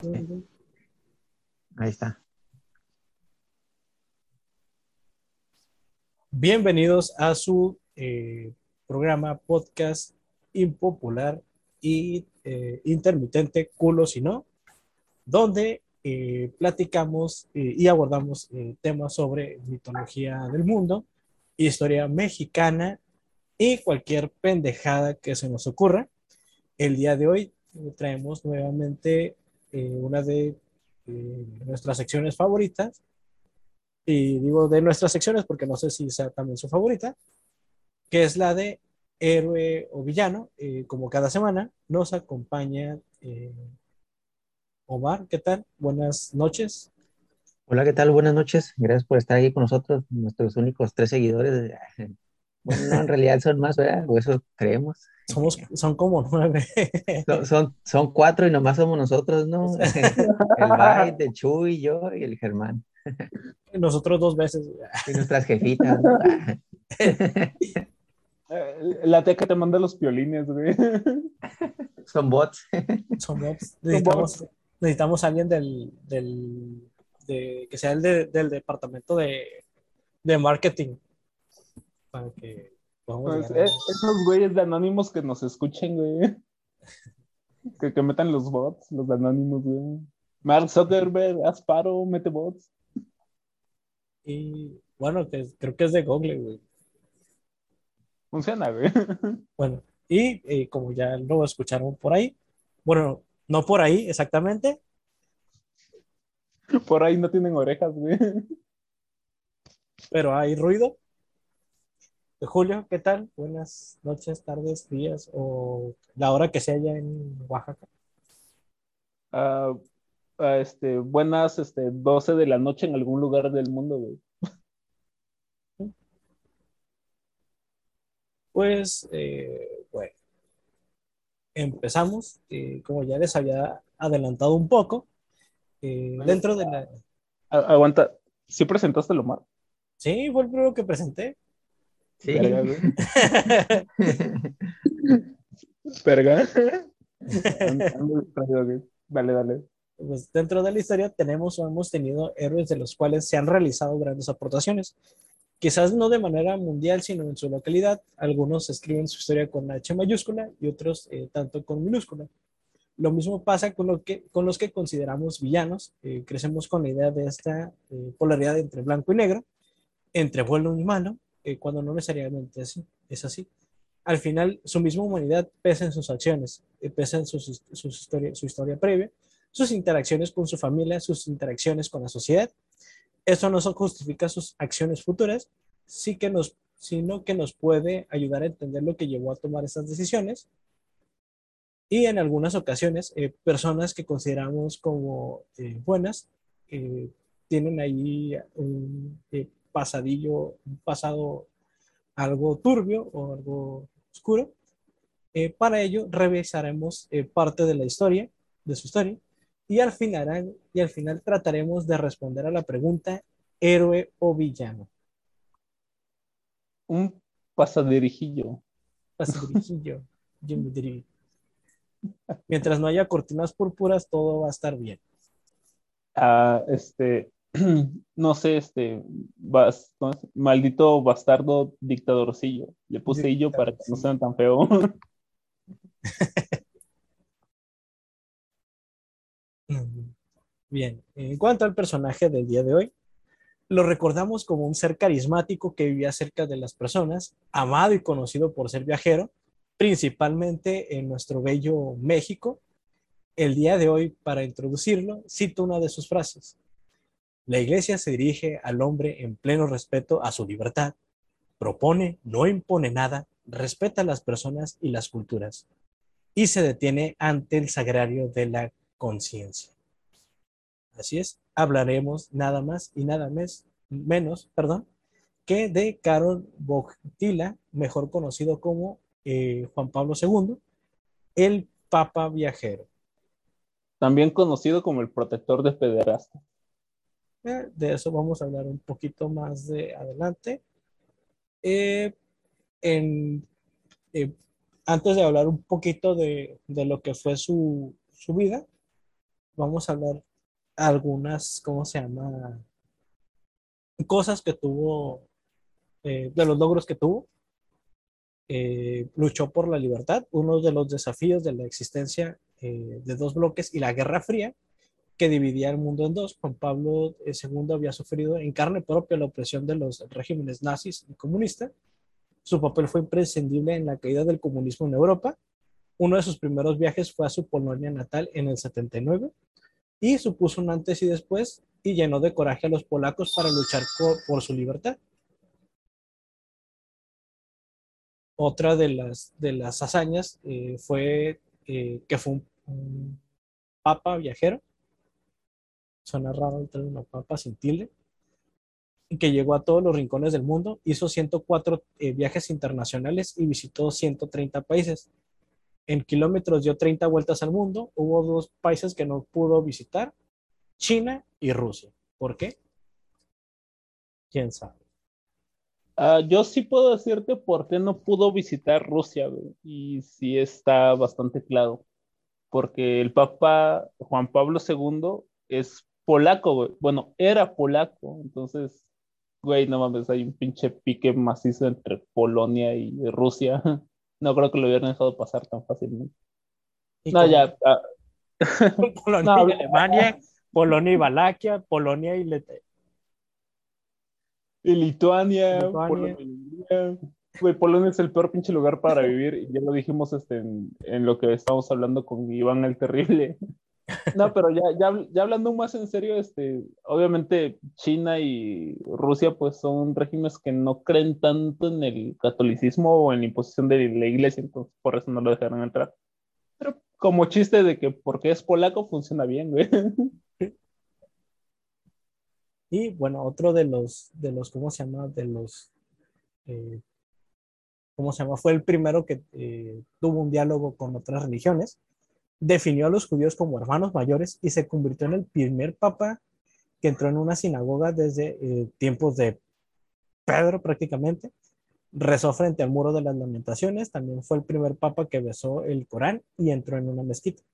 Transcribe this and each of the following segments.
Ahí está. Bienvenidos a su programa podcast impopular y intermitente, culo si no, donde platicamos y abordamos temas sobre mitología del mundo, historia mexicana y cualquier pendejada que se nos ocurra. El día de hoy traemos nuevamente una de nuestras secciones favoritas, y digo de nuestras secciones porque no sé si sea también su favorita, que es la de héroe o villano. Como cada semana nos acompaña Omar. ¿Qué tal? Buenas noches. Hola, ¿qué tal? Buenas noches. Gracias por estar aquí con nosotros, nuestros únicos tres seguidores. Bueno, no, en realidad son más, ¿verdad? O eso creemos. Son como nueve. Son cuatro y nomás somos nosotros, ¿no? El Byte, el Chuy, yo y el Germán. Nosotros dos veces. Y nuestras jefitas, ¿no? La tía que te manda los piolines, güey. Son bots. Somos, Son bots. necesitamos a alguien que sea del departamento de marketing para que podamos Pues, llegar a... esos güeyes de anónimos que nos escuchen, güey. Que metan los bots, los de anónimos, güey. Mark Zuckerberg, Asparo, mete bots. Y bueno, creo que es de Google, güey. Funciona, güey. Bueno, y como ya lo escucharon por ahí, bueno, no por ahí exactamente, Por ahí no tienen orejas, güey. pero hay ruido. Julio, ¿qué tal? Buenas noches, tardes, días o la hora que sea allá en Oaxaca. Ah, buenas, 12 de la noche en algún lugar del mundo, güey. Pues, bueno, empezamos. Como ya les había adelantado un poco, dentro de la... Aguanta. ¿Sí presentaste lo mal? Sí, fue el primero que presenté. Verga, Sí. güey. Verga. Ando distraído, güey. Dale, dale. Pues dentro de la historia tenemos o hemos tenido héroes de los cuales se han realizado grandes aportaciones. Quizás no de manera mundial, sino en su localidad. Algunos escriben su historia con H mayúscula y otros tanto con minúscula. Lo mismo pasa con los que consideramos villanos. Crecemos con la idea de esta polaridad entre blanco y negro, entre bueno y malo, cuando no necesariamente es así. Al final, su misma humanidad pesa en sus acciones, pesa en su historia previa, sus interacciones con su familia, sus interacciones con la sociedad. Eso no justifica sus acciones futuras, sino que nos puede ayudar a entender lo que llevó a tomar estas decisiones. Y en algunas ocasiones, personas que consideramos como buenas eh, tienen ahí un pasado algo turbio o algo oscuro. Para ello, revisaremos parte de la historia, de su historia, y al final trataremos de responder a la pregunta: ¿héroe o villano? Un pasadirijillo. Pacifiquillo, yo me diría. Mientras no haya cortinas púrpuras, todo va a estar bien. Ah, no sé, ¿cómo es? Maldito bastardo dictadorcillo. Le puse illo para que no Sí. sean tan feo. Bien, en cuanto al personaje del día de hoy, lo recordamos como un ser carismático que vivía cerca de las personas, amado y conocido por ser viajero, principalmente en nuestro bello México. El día de hoy, para introducirlo, cito una de sus frases: la iglesia se dirige al hombre en pleno respeto a su libertad, propone, no impone nada, respeta a las personas y las culturas, y se detiene ante el sagrario de la conciencia. Así es, hablaremos nada más y nada menos, perdón, que de Karol Wojtyla, mejor conocido como Juan Pablo II, el Papa Viajero. También conocido como el protector de pederastas. De eso vamos a hablar un poquito más de adelante. Eh, en, eh, Antes de hablar un poquito de lo que fue su vida, vamos a hablar algunas, ¿cómo se llama? Cosas que tuvo, de los logros que tuvo. Luchó por la libertad, uno de los desafíos de la existencia de dos bloques y la Guerra Fría, que dividía el mundo en dos. Juan Pablo II había sufrido en carne propia la opresión de los regímenes nazis y comunistas. Su papel fue imprescindible en la caída del comunismo en Europa. Uno de sus primeros viajes fue a su Polonia natal en el 79 y supuso un antes y después y llenó de coraje a los polacos para luchar por su libertad. Otra de las hazañas fue que fue un papa viajero, suena raro el término papa sin tilde, que llegó a todos los rincones del mundo, hizo 104 viajes internacionales y visitó 130 países. En kilómetros dio 30 vueltas al mundo. Hubo dos países que no pudo visitar, China y Rusia. ¿Por qué? ¿Quién sabe? Yo sí puedo decirte por qué no pudo visitar Rusia, güey, y sí está bastante claro, porque el Papa Juan Pablo II es polaco, güey. Bueno, era polaco, entonces, güey, no mames, hay un pinche pique macizo entre Polonia y Rusia. No creo que lo hubieran dejado pasar tan fácilmente. Y No, como ya, Polonia no, y Alemania, Polonia y Valaquia, Polonia y y Lituania, Lituania. Polonia, y Hungría. Güey, Polonia es el peor pinche lugar para vivir, y ya lo dijimos en lo que estábamos hablando con Iván el Terrible. No, pero ya hablando más en serio, obviamente China y Rusia pues son regímenes que no creen tanto en el catolicismo o en la imposición de la iglesia, entonces por eso no lo dejaron entrar. Pero como chiste de que porque es polaco funciona bien, güey. Y bueno, otro de los, ¿cómo se llama? De los, eh, ¿cómo se llama? Fue el primero que tuvo un diálogo con otras religiones. Definió a los judíos como hermanos mayores y se convirtió en el primer papa que entró en una sinagoga desde tiempos de Pedro prácticamente. Rezó frente al muro de las lamentaciones. También fue el primer papa que besó el Corán y entró en una mezquita.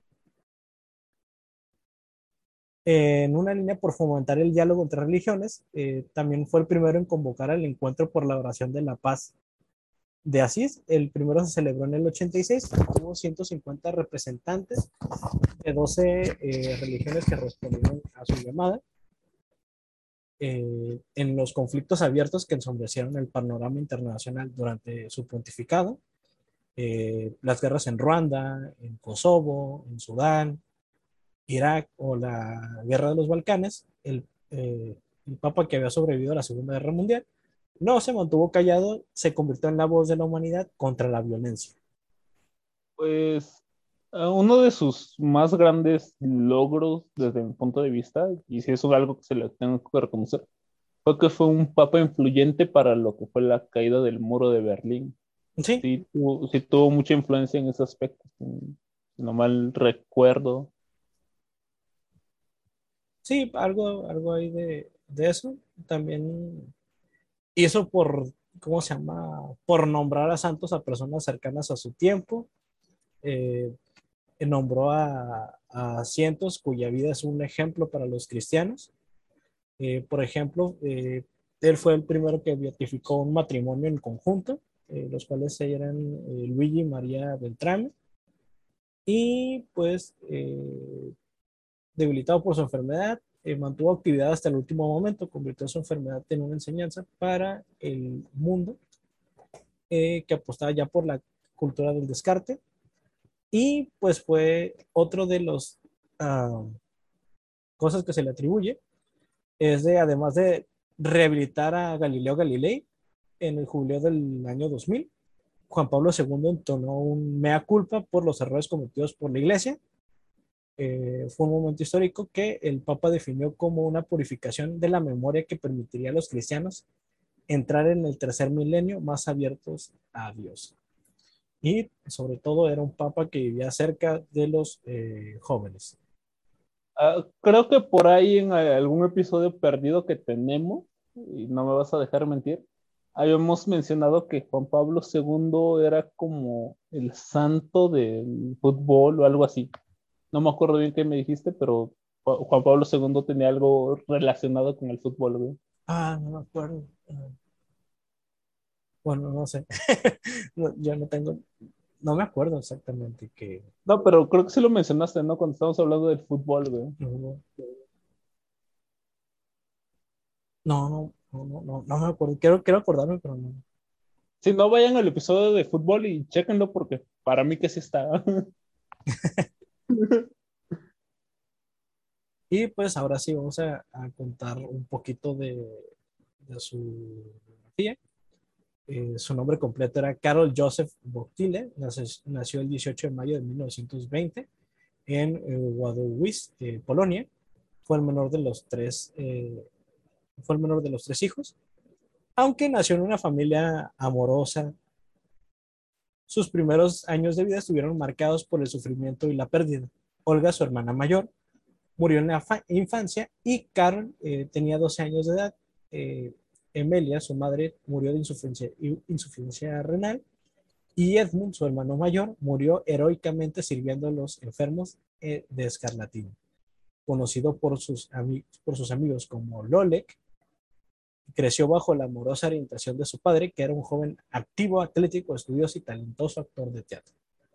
En una línea por fomentar el diálogo entre religiones, también fue el primero en convocar al encuentro por la oración de la paz de Asís. El primero se celebró en el 86, tuvo 150 representantes de 12 religiones que respondieron a su llamada. En los conflictos abiertos que ensombrecieron el panorama internacional durante su pontificado, las guerras en Ruanda, en Kosovo, en Sudán, Irak o la guerra de los Balcanes, el papa que había sobrevivido a la Segunda Guerra Mundial no se mantuvo callado, se convirtió en la voz de la humanidad contra la violencia. Pues uno de sus más grandes logros desde mi punto de vista, y si eso es algo que se le tengo que reconocer, fue que fue un papa influyente para lo que fue la caída del muro de Berlín. Sí, Sí tuvo mucha influencia en ese aspecto, si no mal recuerdo. sí, algo hay de eso. También hizo por, ¿cómo se llama? Por nombrar a santos a personas cercanas a su tiempo. Eh, nombró a cientos cuya vida es un ejemplo para los cristianos. Por ejemplo, él fue el primero que beatificó un matrimonio en conjunto, los cuales eran Luigi y María Beltrame, y pues debilitado por su enfermedad, mantuvo actividad hasta el último momento, convirtió su enfermedad en una enseñanza para el mundo, que apostaba ya por la cultura del descarte, y pues fue otro de los cosas que se le atribuye, es de, además de rehabilitar a Galileo Galilei en el jubileo del año 2000, Juan Pablo II entonó un mea culpa por los errores cometidos por la Iglesia. Fue un momento histórico que el Papa definió como una purificación de la memoria que permitiría a los cristianos entrar en el tercer milenio más abiertos a Dios. Y sobre todo era un Papa que vivía cerca de los jóvenes. Creo que por ahí en algún episodio perdido que tenemos, y no me vas a dejar mentir, habíamos mencionado que Juan Pablo II era como el santo del fútbol o algo así. No me acuerdo bien qué me dijiste, pero Juan Pablo II tenía algo relacionado con el fútbol, güey. No me acuerdo. Bueno, no sé. Yo no tengo, no me acuerdo exactamente que. No, pero creo que sí lo mencionaste, ¿no? Cuando estábamos hablando del fútbol, güey. No, no me acuerdo. Quiero acordarme, pero no. Si no, vayan al episodio de fútbol y chéquenlo porque para mí que sí está. Y pues ahora sí vamos a contar un poquito de su biografía. Su nombre completo era Karol Joseph Wojtyła. Nació el 18 de mayo de 1920 en Wadowice, Polonia. Fue el menor de los fue el menor de los tres hijos. Aunque nació en una familia amorosa, sus primeros años de vida estuvieron marcados por el sufrimiento y la pérdida. Olga, su hermana mayor, murió en la infancia y Karol tenía 12 años de edad. Emilia, su madre, murió de insuficiencia renal y Edmund, su hermano mayor, murió heroicamente sirviendo a los enfermos de escarlatina. Conocido por sus amigos como Lolek, creció bajo la amorosa orientación de su padre, que era un joven activo, atlético, estudioso y talentoso actor de teatro.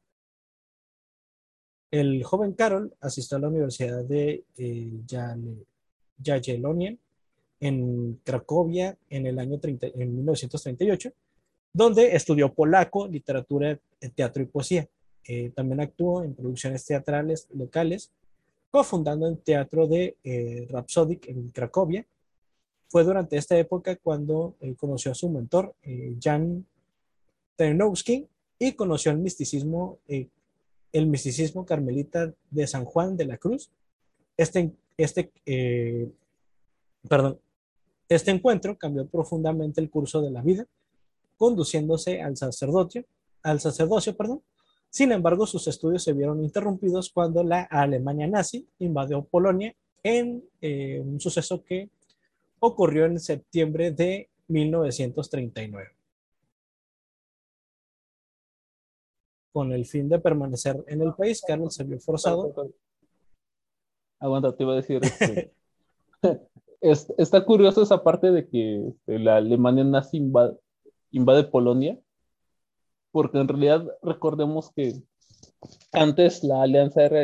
El joven Karol asistió a la Universidad de Jagiellonian en Cracovia en 1938, donde estudió polaco, literatura, teatro y poesía. También actuó en producciones teatrales locales, cofundando el teatro de Rhapsodic en Cracovia. Fue durante esta época cuando conoció a su mentor, Jan Ternowski, y conoció el misticismo carmelita de San Juan de la Cruz. Este, este, eh, perdón, este encuentro cambió profundamente el curso de la vida, conduciéndose al sacerdocio, perdón. Sin embargo, sus estudios se vieron interrumpidos cuando la Alemania nazi invadió Polonia en un suceso que ocurrió en septiembre de 1939. Con el fin de permanecer en el país, Carlos se vio forzado. Aguanta, te iba a decir, está curioso esa parte de que la Alemania nazi invade Polonia, porque en realidad recordemos que antes la alianza era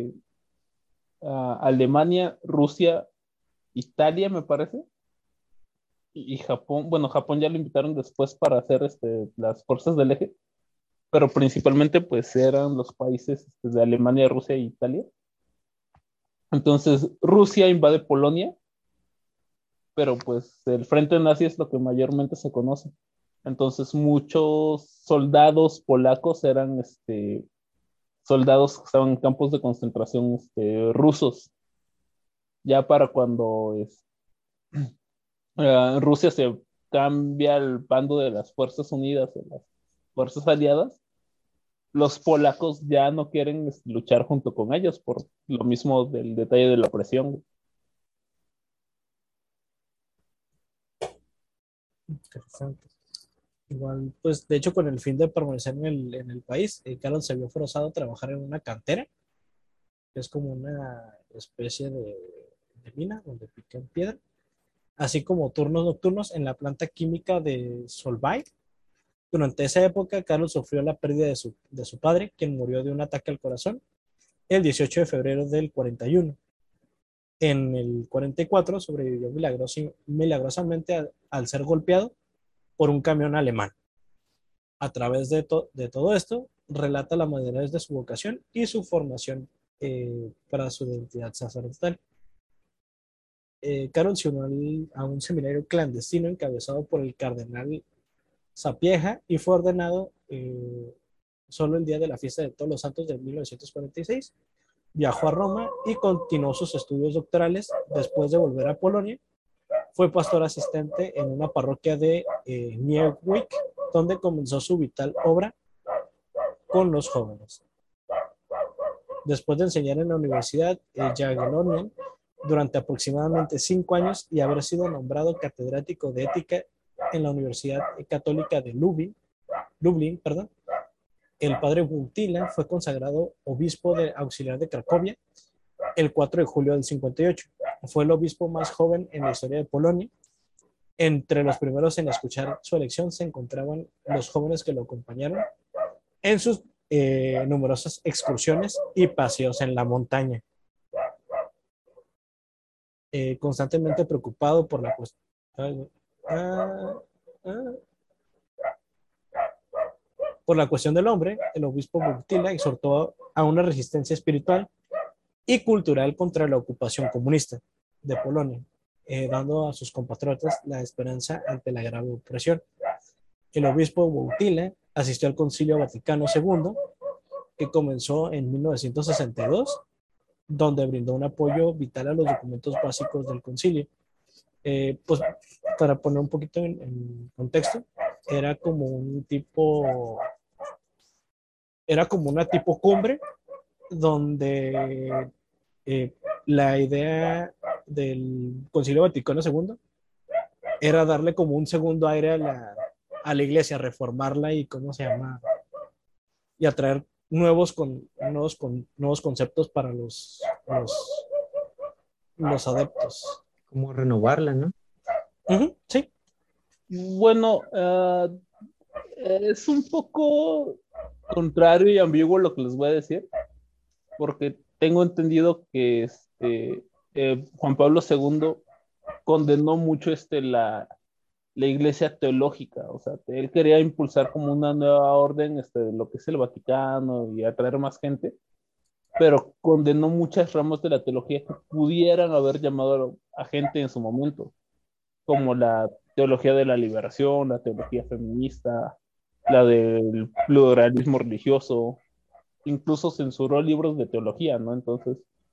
Alemania, Rusia, Italia, me parece, y Japón. Bueno, Japón ya lo invitaron después para hacer las fuerzas del eje, pero principalmente pues eran los países de Alemania, Rusia e Italia. Entonces Rusia invade Polonia, pero pues el frente nazi es lo que mayormente se conoce. Entonces muchos soldados polacos eran soldados que estaban en campos de concentración rusos. Ya para cuando Rusia se cambia al bando de las Fuerzas Unidas, de las Fuerzas Aliadas, los polacos ya no quieren luchar junto con ellos por lo mismo del detalle de la opresión. Interesante. Igual, pues de hecho, con el fin de permanecer en el país, Carlos se vio forzado a trabajar en una cantera, que es como una especie de mina donde pican piedra, así como turnos nocturnos en la planta química de Solvay. Durante esa época, Carlos sufrió la pérdida de su padre, quien murió de un ataque al corazón el 18 de febrero del 41. En el 44 sobrevivió milagrosamente al ser golpeado por un camión alemán. A través de todo esto, relata la madurez de su vocación y su formación para su identidad sacerdotal. Carol se unió a un seminario clandestino encabezado por el cardenal Sapieha y fue ordenado solo el día de la fiesta de Todos los Santos de 1946. Viajó a Roma y continuó sus estudios doctorales después de volver a Polonia. Fue pastor asistente en una parroquia de Nieuwijk, donde comenzó su vital obra con los jóvenes. Después de enseñar en la Universidad Jagiellonian durante aproximadamente 5 años y haber sido nombrado catedrático de ética en la Universidad Católica de Lublin, El padre Wojtyla fue consagrado obispo auxiliar de Cracovia el 4 de julio del 58. Fue el obispo más joven en la historia de Polonia. Entre los primeros en escuchar su elección se encontraban los jóvenes que lo acompañaron en sus numerosas excursiones y paseos en la montaña. Constantemente preocupado por la cuestión del hombre, el obispo Wojtyla exhortó a una resistencia espiritual y cultural contra la ocupación comunista de Polonia, dando a sus compatriotas la esperanza ante la grave opresión. El obispo Wojtyla asistió al Concilio Vaticano II, que comenzó en 1962, donde brindó un apoyo vital a los documentos básicos del concilio. Pues para poner un poquito en contexto, era como una tipo cumbre donde la idea del Concilio Vaticano II era darle como un segundo aire a la iglesia, reformarla y y atraer nuevos conceptos para los adeptos. Como renovarla, ¿no? Sí. Bueno, es un poco contrario y ambiguo lo que les voy a decir, porque tengo entendido que Juan Pablo II condenó mucho la iglesia teológica, o sea, él quería impulsar como una nueva orden de lo que es el Vaticano y atraer más gente, pero condenó muchas ramas de la teología que pudieran haber llamado a gente en su momento, como la teología de la liberación, la teología feminista, la del pluralismo religioso, incluso censuró libros de teología, ¿no? Entonces,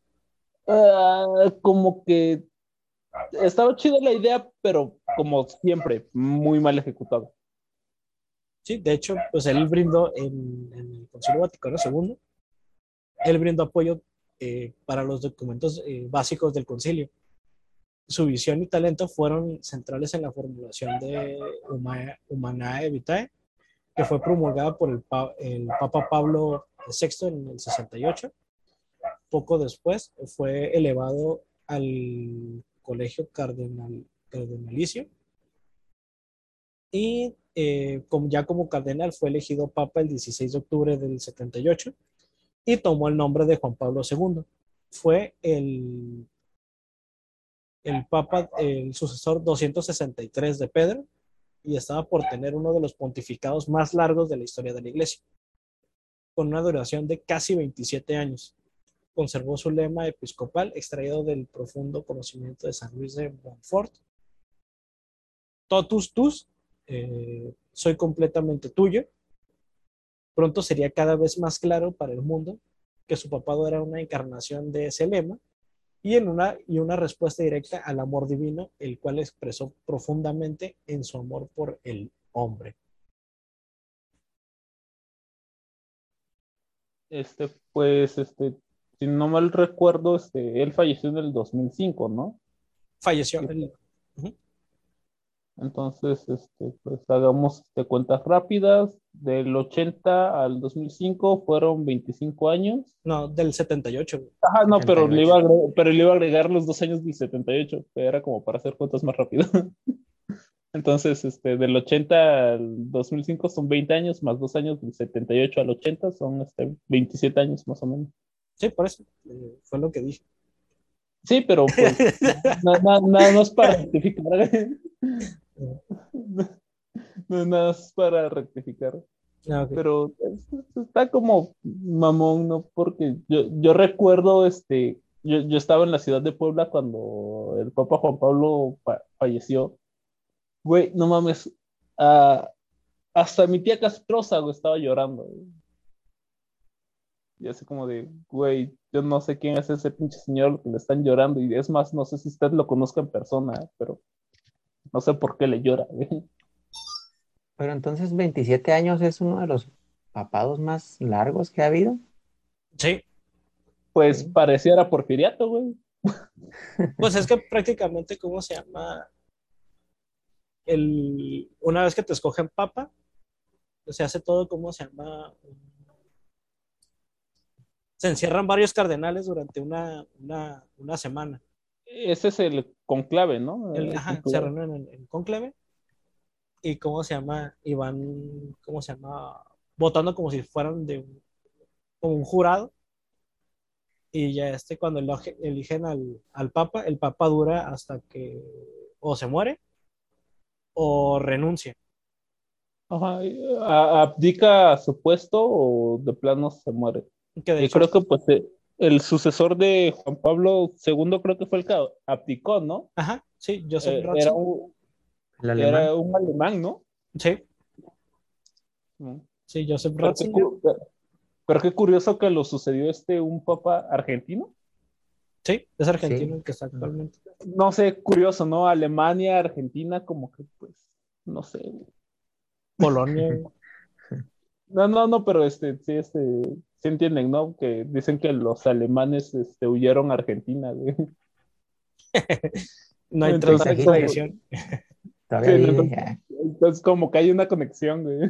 como que estaba chida la idea, pero como siempre, muy mal ejecutado. Sí, de hecho, pues él brindó en el Concilio Vaticano II, él brindó apoyo para los documentos básicos del concilio. Su visión y talento fueron centrales en la formulación de Humanae Vitae, que fue promulgada por el Papa Pablo VI en el 68. Poco después fue elevado al colegio cardenalicio y ya como cardenal fue elegido papa el 16 de octubre del 78 y tomó el nombre de Juan Pablo II. Fue el papa, el sucesor 263 de Pedro, y estaba por tener uno de los pontificados más largos de la historia de la Iglesia, con una duración de casi 27 años. Conservó su lema episcopal extraído del profundo conocimiento de San Luis de Montfort: Totus tus, soy completamente tuyo. Pronto sería cada vez más claro para el mundo que su papado era una encarnación de ese lema y una respuesta directa al amor divino, el cual expresó profundamente en su amor por el hombre. Pues, si no mal recuerdo, él falleció en el 2005, ¿no? Falleció. Sí. Entonces, pues hagamos cuentas rápidas. Del 80 al 2005 fueron 25 años. No, del 78. Ajá, no, 78. pero le iba a agregar los 2 años del 78, que era como para hacer cuentas más rápido. Entonces, del 80 al 2005 son 20 años, más 2 años del 78 al 80 son 27 años más o menos. Sí, por eso fue lo que dije. Sí, pero pues nada más para rectificar. Nada más para rectificar. Okay. Pero está como mamón, ¿no? Porque yo recuerdo, yo estaba en la ciudad de Puebla cuando el Papa Juan Pablo falleció. Güey, no mames, hasta mi tía Castrosa, güey, estaba llorando, güey. Y así como de, güey, yo no sé quién es ese pinche señor que le están llorando, y es más, no sé si usted lo conozca en persona, pero no sé por qué le llora, güey. Pero entonces 27 años es uno de los papados más largos que ha habido. Sí. Pues Sí. pareciera porfiriato, güey. Pues es que prácticamente, ¿cómo se llama? Una vez que te escogen papa, se hace todo, ¿cómo se llama? Se encierran varios cardenales durante una semana. Ese es el conclave, ¿no? El Se conclave. reúnen en conclave y ¿cómo se llama? Y van, ¿cómo se llama? Votando como si fueran como un jurado. Y ya cuando eligen al Papa, el Papa dura hasta que o se muere o renuncia. Ajá, abdica a su puesto o de plano se muere. Que de Y hecho, creo que pues el sucesor de Juan Pablo II creo que fue el que abdicó, ¿no? ajá, sí, Joseph Eh, era Ratzinger. un, El alemán. era un alemán, ¿no? Sí, Mm. sí, Joseph Pero Ratzinger. pero qué curioso que lo sucedió un papa argentino. Sí, es argentino Sí. el que está actualmente. No sé, curioso, ¿no? Alemania, Argentina, como que pues, no sé. Polonia. No, pero sí entienden, ¿no? Que dicen que los alemanes huyeron a Argentina, güey. No hay Hay Entonces, tanta Sajita, extradición. todavía sí, no, vive. Ya. entonces como que hay una conexión, güey.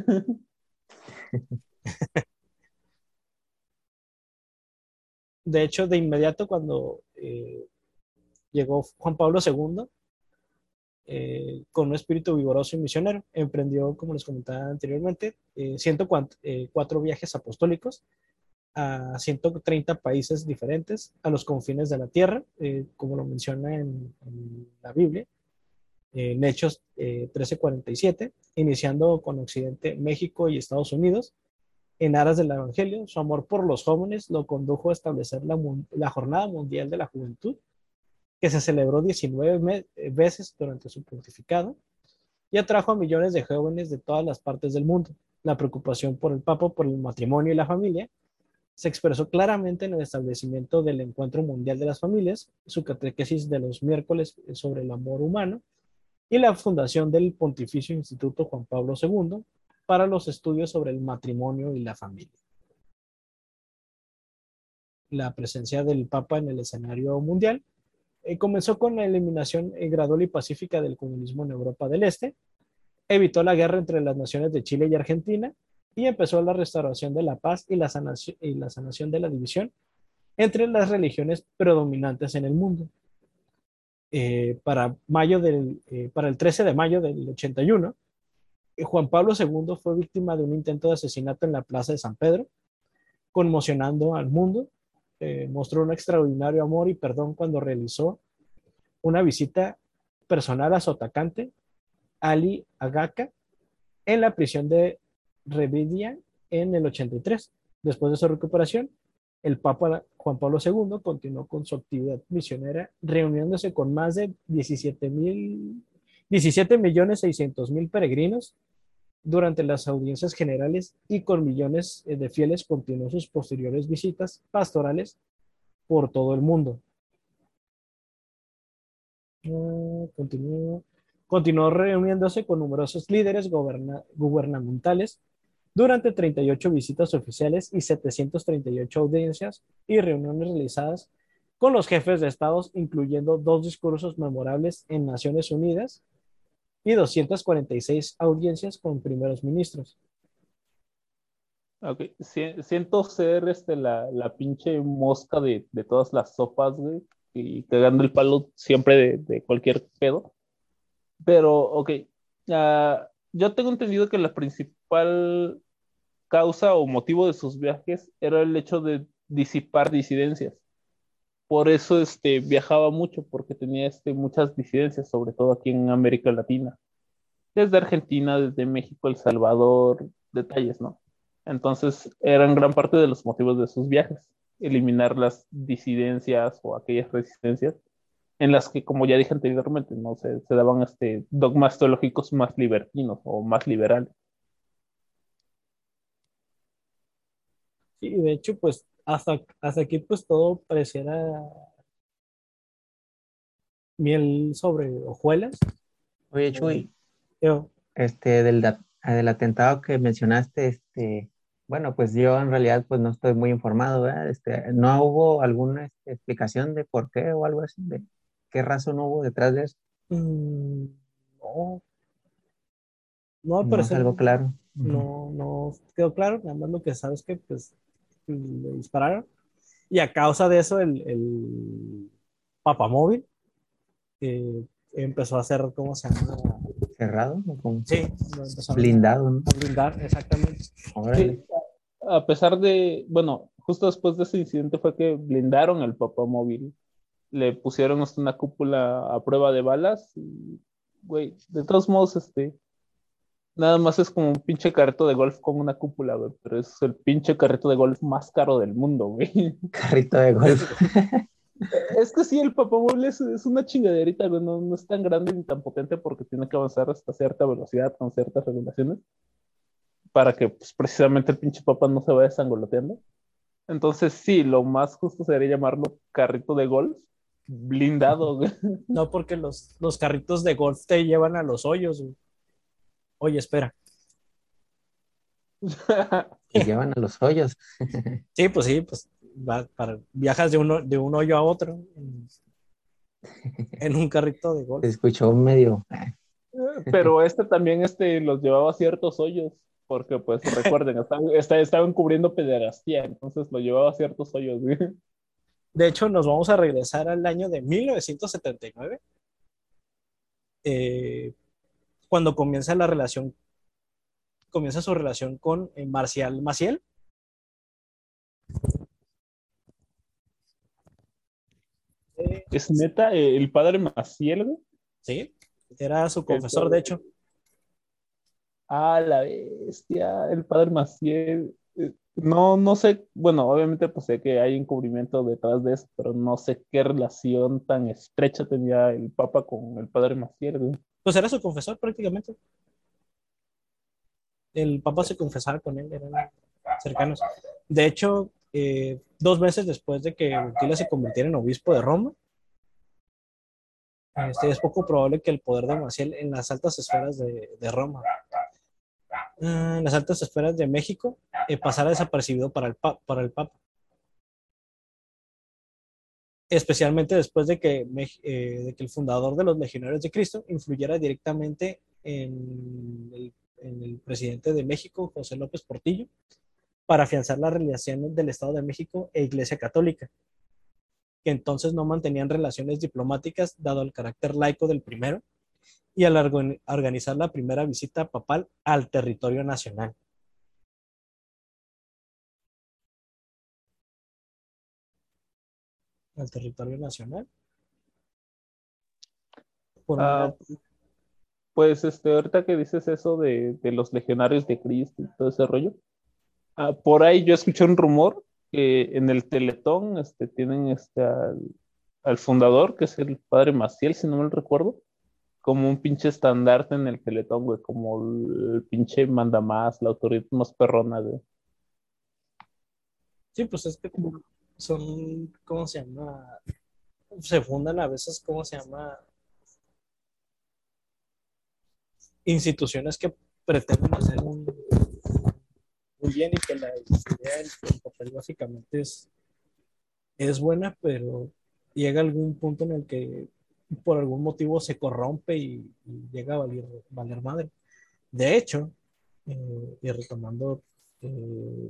De hecho, de inmediato cuando llegó Juan Pablo II, con un espíritu vigoroso y misionero, emprendió, como les comentaba anteriormente, 104 viajes apostólicos a 130 países diferentes, a los confines de la tierra, como lo menciona en la Biblia, en Hechos 13:47, iniciando con Occidente, México y Estados Unidos. En aras del Evangelio, su amor por los jóvenes lo condujo a establecer la Jornada Mundial de la Juventud, que se celebró 19 veces durante su pontificado y atrajo a millones de jóvenes de todas las partes del mundo. La preocupación por el Papa por el matrimonio y la familia se expresó claramente en el establecimiento del Encuentro Mundial de las Familias, su catequesis de los miércoles sobre el amor humano y la fundación del Pontificio Instituto Juan Pablo II para los estudios sobre el matrimonio y la familia. La presencia del Papa en el escenario mundial comenzó con la eliminación gradual y pacífica del comunismo en Europa del Este, evitó la guerra entre las naciones de Chile y Argentina y empezó la restauración de la paz y la sanación de la división entre las religiones predominantes en el mundo. Para el 13 de mayo del 81, Juan Pablo II fue víctima de un intento de asesinato en la Plaza de San Pedro, conmocionando al mundo. Mostró un extraordinario amor y perdón cuando realizó una visita personal a su atacante, Ali Agca, en la prisión de Revidia en el 83. Después de su recuperación, el Papa Juan Pablo II continuó con su actividad misionera, reuniéndose con más de 17.600.000 peregrinos durante las audiencias generales y con millones de fieles continuó sus posteriores visitas pastorales por todo el mundo. Continuó reuniéndose con numerosos líderes gubernamentales durante 38 visitas oficiales y 738 audiencias y reuniones realizadas con los jefes de estados, incluyendo 2 discursos memorables en Naciones Unidas y 246 audiencias con primeros ministros. Ok, siento ser la pinche mosca de todas las sopas, güey, y cagando el palo siempre de cualquier pedo. Pero, ok, yo tengo entendido que la principal causa o motivo de sus viajes era el hecho de disipar disidencias. Por eso viajaba mucho, porque tenía muchas disidencias, sobre todo aquí en América Latina, desde Argentina, desde México, El Salvador, detalles, ¿no? Entonces eran gran parte de los motivos de sus viajes, eliminar las disidencias o aquellas resistencias en las que, como ya dije anteriormente, no se daban dogmas teológicos más libertinos o más liberales. Y de hecho, pues hasta aquí pues todo pareciera miel sobre hojuelas. Oye, Eh, Chuy, yo, del atentado que mencionaste, bueno, pues yo en realidad pues no estoy muy informado, ¿verdad? ¿No hubo alguna explicación de por qué o algo así? ¿De qué razón hubo detrás de eso? mm, no, no al No es parecer algo claro. Ujú. no quedó claro, nada más lo que sabes que pues le dispararon. Y a causa de eso, el papamóvil empezó a hacer, ¿cómo se llama? cerrado, ¿no? Como Sí, lo empezaron blindado, ¿no? a blindar, exactamente. Órale. Sí, a pesar de, bueno, justo después de ese incidente fue que blindaron el papamóvil. Le pusieron hasta una cúpula a prueba de balas. Y, güey, de todos modos, nada más es como un pinche carrito de golf con una cúpula, güey. Pero es el pinche carrito de golf más caro del mundo, güey. Carrito de golf. Es que sí, el papamóvil es una chingaderita, güey. No, no es tan grande ni tan potente porque tiene que avanzar hasta cierta velocidad con ciertas regulaciones para que pues, precisamente el pinche papá no se vaya sangoloteando. Entonces, sí, lo más justo sería llamarlo carrito de golf blindado, güey. No, porque los carritos de golf te llevan a los hoyos, güey. Oye, espera. Y llevan a los hoyos. Sí, pues viajas de un hoyo a otro en un carrito de Se golf. escuchó medio. Pero también los llevaba a ciertos hoyos, porque pues recuerden, estaban cubriendo pederastía, entonces lo llevaba a ciertos hoyos, güey. De hecho, nos vamos a regresar al año de 1979, eh, cuando comienza su relación con Marcial Maciel. Es neta, el padre Maciel, güey. Sí, era su Este, confesor, de hecho. la bestia, el padre Maciel. No, no sé, bueno, obviamente pues sé que hay encubrimiento detrás de eso, pero no sé qué relación tan estrecha tenía el Papa con el padre Maciel, güey. Pues era su confesor prácticamente. El Papa se confesaba con él, eran cercanos. De hecho, 2 meses después de que Wojtyla se convirtiera en obispo de Roma, es poco probable que el poder de Maciel en las altas esferas de Roma, en las altas esferas de México, pasara desapercibido para el Papa. Especialmente después de que el fundador de los Legionarios de Cristo influyera directamente en el presidente de México, José López Portillo, para afianzar las relaciones del Estado de México e Iglesia Católica, que entonces no mantenían relaciones diplomáticas dado el carácter laico del primero, y al organizar la primera visita papal al territorio nacional. Al territorio nacional. Por una, Ah, pues ahorita que dices eso de los legionarios de Cristo y todo ese rollo, por ahí yo escuché un rumor que en el Teletón tienen al fundador, que es el padre Maciel, si no me recuerdo, como un pinche estandarte en el Teletón, güey, como el pinche mandamás, la autoridad más perrona, güey. sí, pues es que son, ¿cómo se llama? Se fundan a veces, ¿cómo se llama? Instituciones que pretenden hacer un bien y que la idea del papel básicamente es buena, pero llega algún punto en el que por algún motivo se corrompe y llega a valer madre. De hecho, y retomando eh,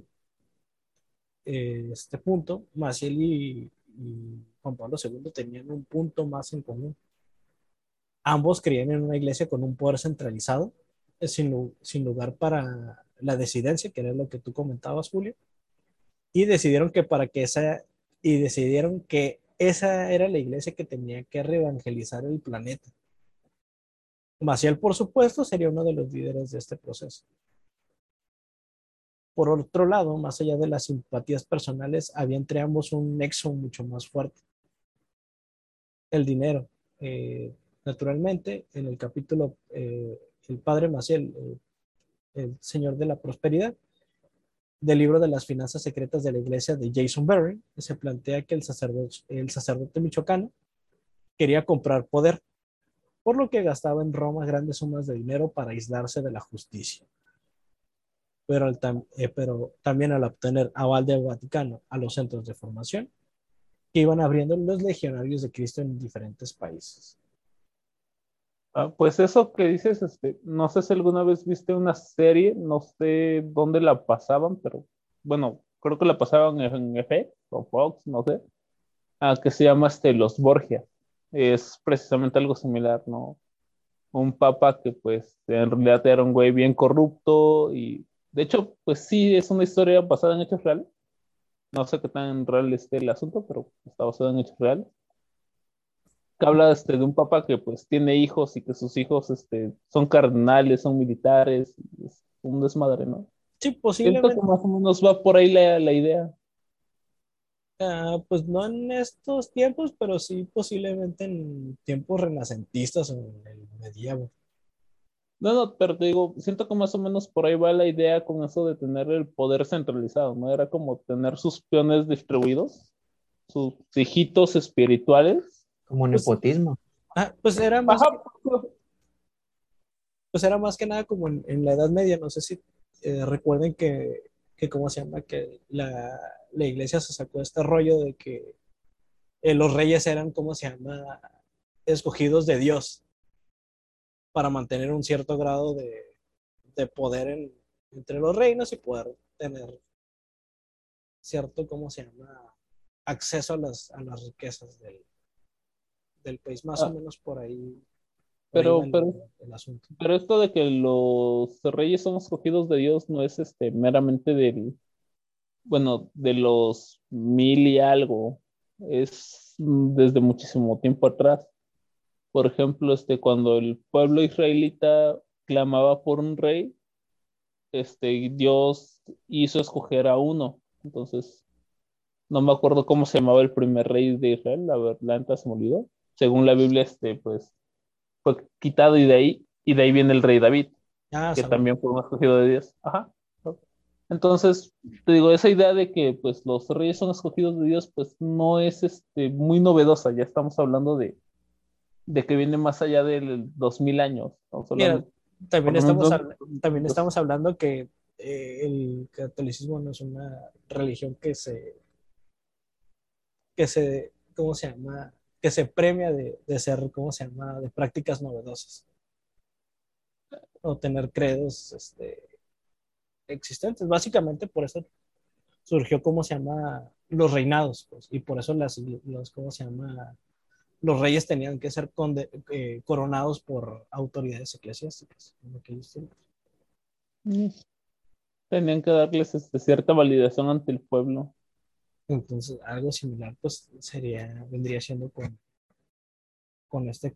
este punto, Maciel y Juan Pablo II tenían un punto más en común. Ambos creían en una iglesia con un poder centralizado, sin lugar para la disidencia, que era lo que tú comentabas, Julio, y decidieron que esa era la iglesia que tenía que reevangelizar el planeta. Maciel, por supuesto, sería uno de los líderes de este proceso. Por otro lado, más allá de las simpatías personales, había entre ambos un nexo mucho más fuerte: el dinero. Naturalmente, en el capítulo El Padre Maciel, el Señor de la Prosperidad, del libro de las finanzas secretas de la iglesia de Jason Berry, se plantea que el sacerdote michoacano quería comprar poder, por lo que gastaba en Roma grandes sumas de dinero para aislarse de la justicia. Pero también al obtener aval del Vaticano a los centros de formación que iban abriendo los legionarios de Cristo en diferentes países. Pues eso que dices, no sé si alguna vez viste una serie, no sé dónde la pasaban, pero bueno, creo que la pasaban en FX, o Fox, no sé, que se llama Los Borgia. Es precisamente algo similar, ¿no? Un papa que pues en realidad era un güey bien corrupto y de hecho pues sí es una historia basada en hechos reales. No sé qué tan real esté el asunto, pero está basado en hechos reales. Que habla de un papa que pues tiene hijos y que sus hijos son cardenales, son militares, es un desmadre, ¿no? Sí, Siento que posiblemente, más o menos va por ahí la idea. pues no en estos tiempos, pero sí posiblemente en tiempos renacentistas o en el medievo. No, no, pero te digo, siento que más o menos por ahí va la idea con eso de tener el poder centralizado, ¿no? Era como tener sus peones distribuidos, sus hijitos espirituales. como Pues, nepotismo. pues era más Ajá, que, pues era más que nada como en la Edad Media. No sé si recuerden que, ¿cómo se llama? Que la iglesia se sacó este rollo de que los reyes eran, ¿cómo se llama? Escogidos de Dios para mantener un cierto grado de poder entre los reinos y poder tener cierto, ¿cómo se llama? Acceso a las riquezas del país. Más o ah, menos por ahí va pero, el, pero, el asunto. pero esto de que los reyes son escogidos de Dios no es meramente bueno, de los mil y algo, es desde muchísimo tiempo atrás. Por ejemplo, cuando el pueblo israelita clamaba por un rey, Dios hizo escoger a uno. Entonces, no me acuerdo cómo se llamaba el primer rey de Israel, la verdad, se me olvidó. Según la Biblia, pues fue quitado y de ahí viene el rey David, que Saúl. también fue un escogido de Dios. Ajá. Entonces, te digo, esa idea de que pues los reyes son escogidos de Dios, pues no es muy novedosa. Ya estamos hablando de que viene más allá del 2000 años. Estamos Mira, hablando por también lo menos estamos, de habl- también dos. estamos hablando que el catolicismo no es una religión ¿cómo se llama? Que se premia de ser, ¿cómo se llama? De prácticas novedosas o tener credos existentes. Básicamente por eso surgió, ¿cómo se llama? Los reinados, pues, y por eso ¿cómo se llama? Los reyes tenían que ser coronados por autoridades eclesiásticas en aquellos tiempos. Mm, Tenían que darles cierta validación ante el pueblo. Entonces, algo similar, pues, vendría siendo con este,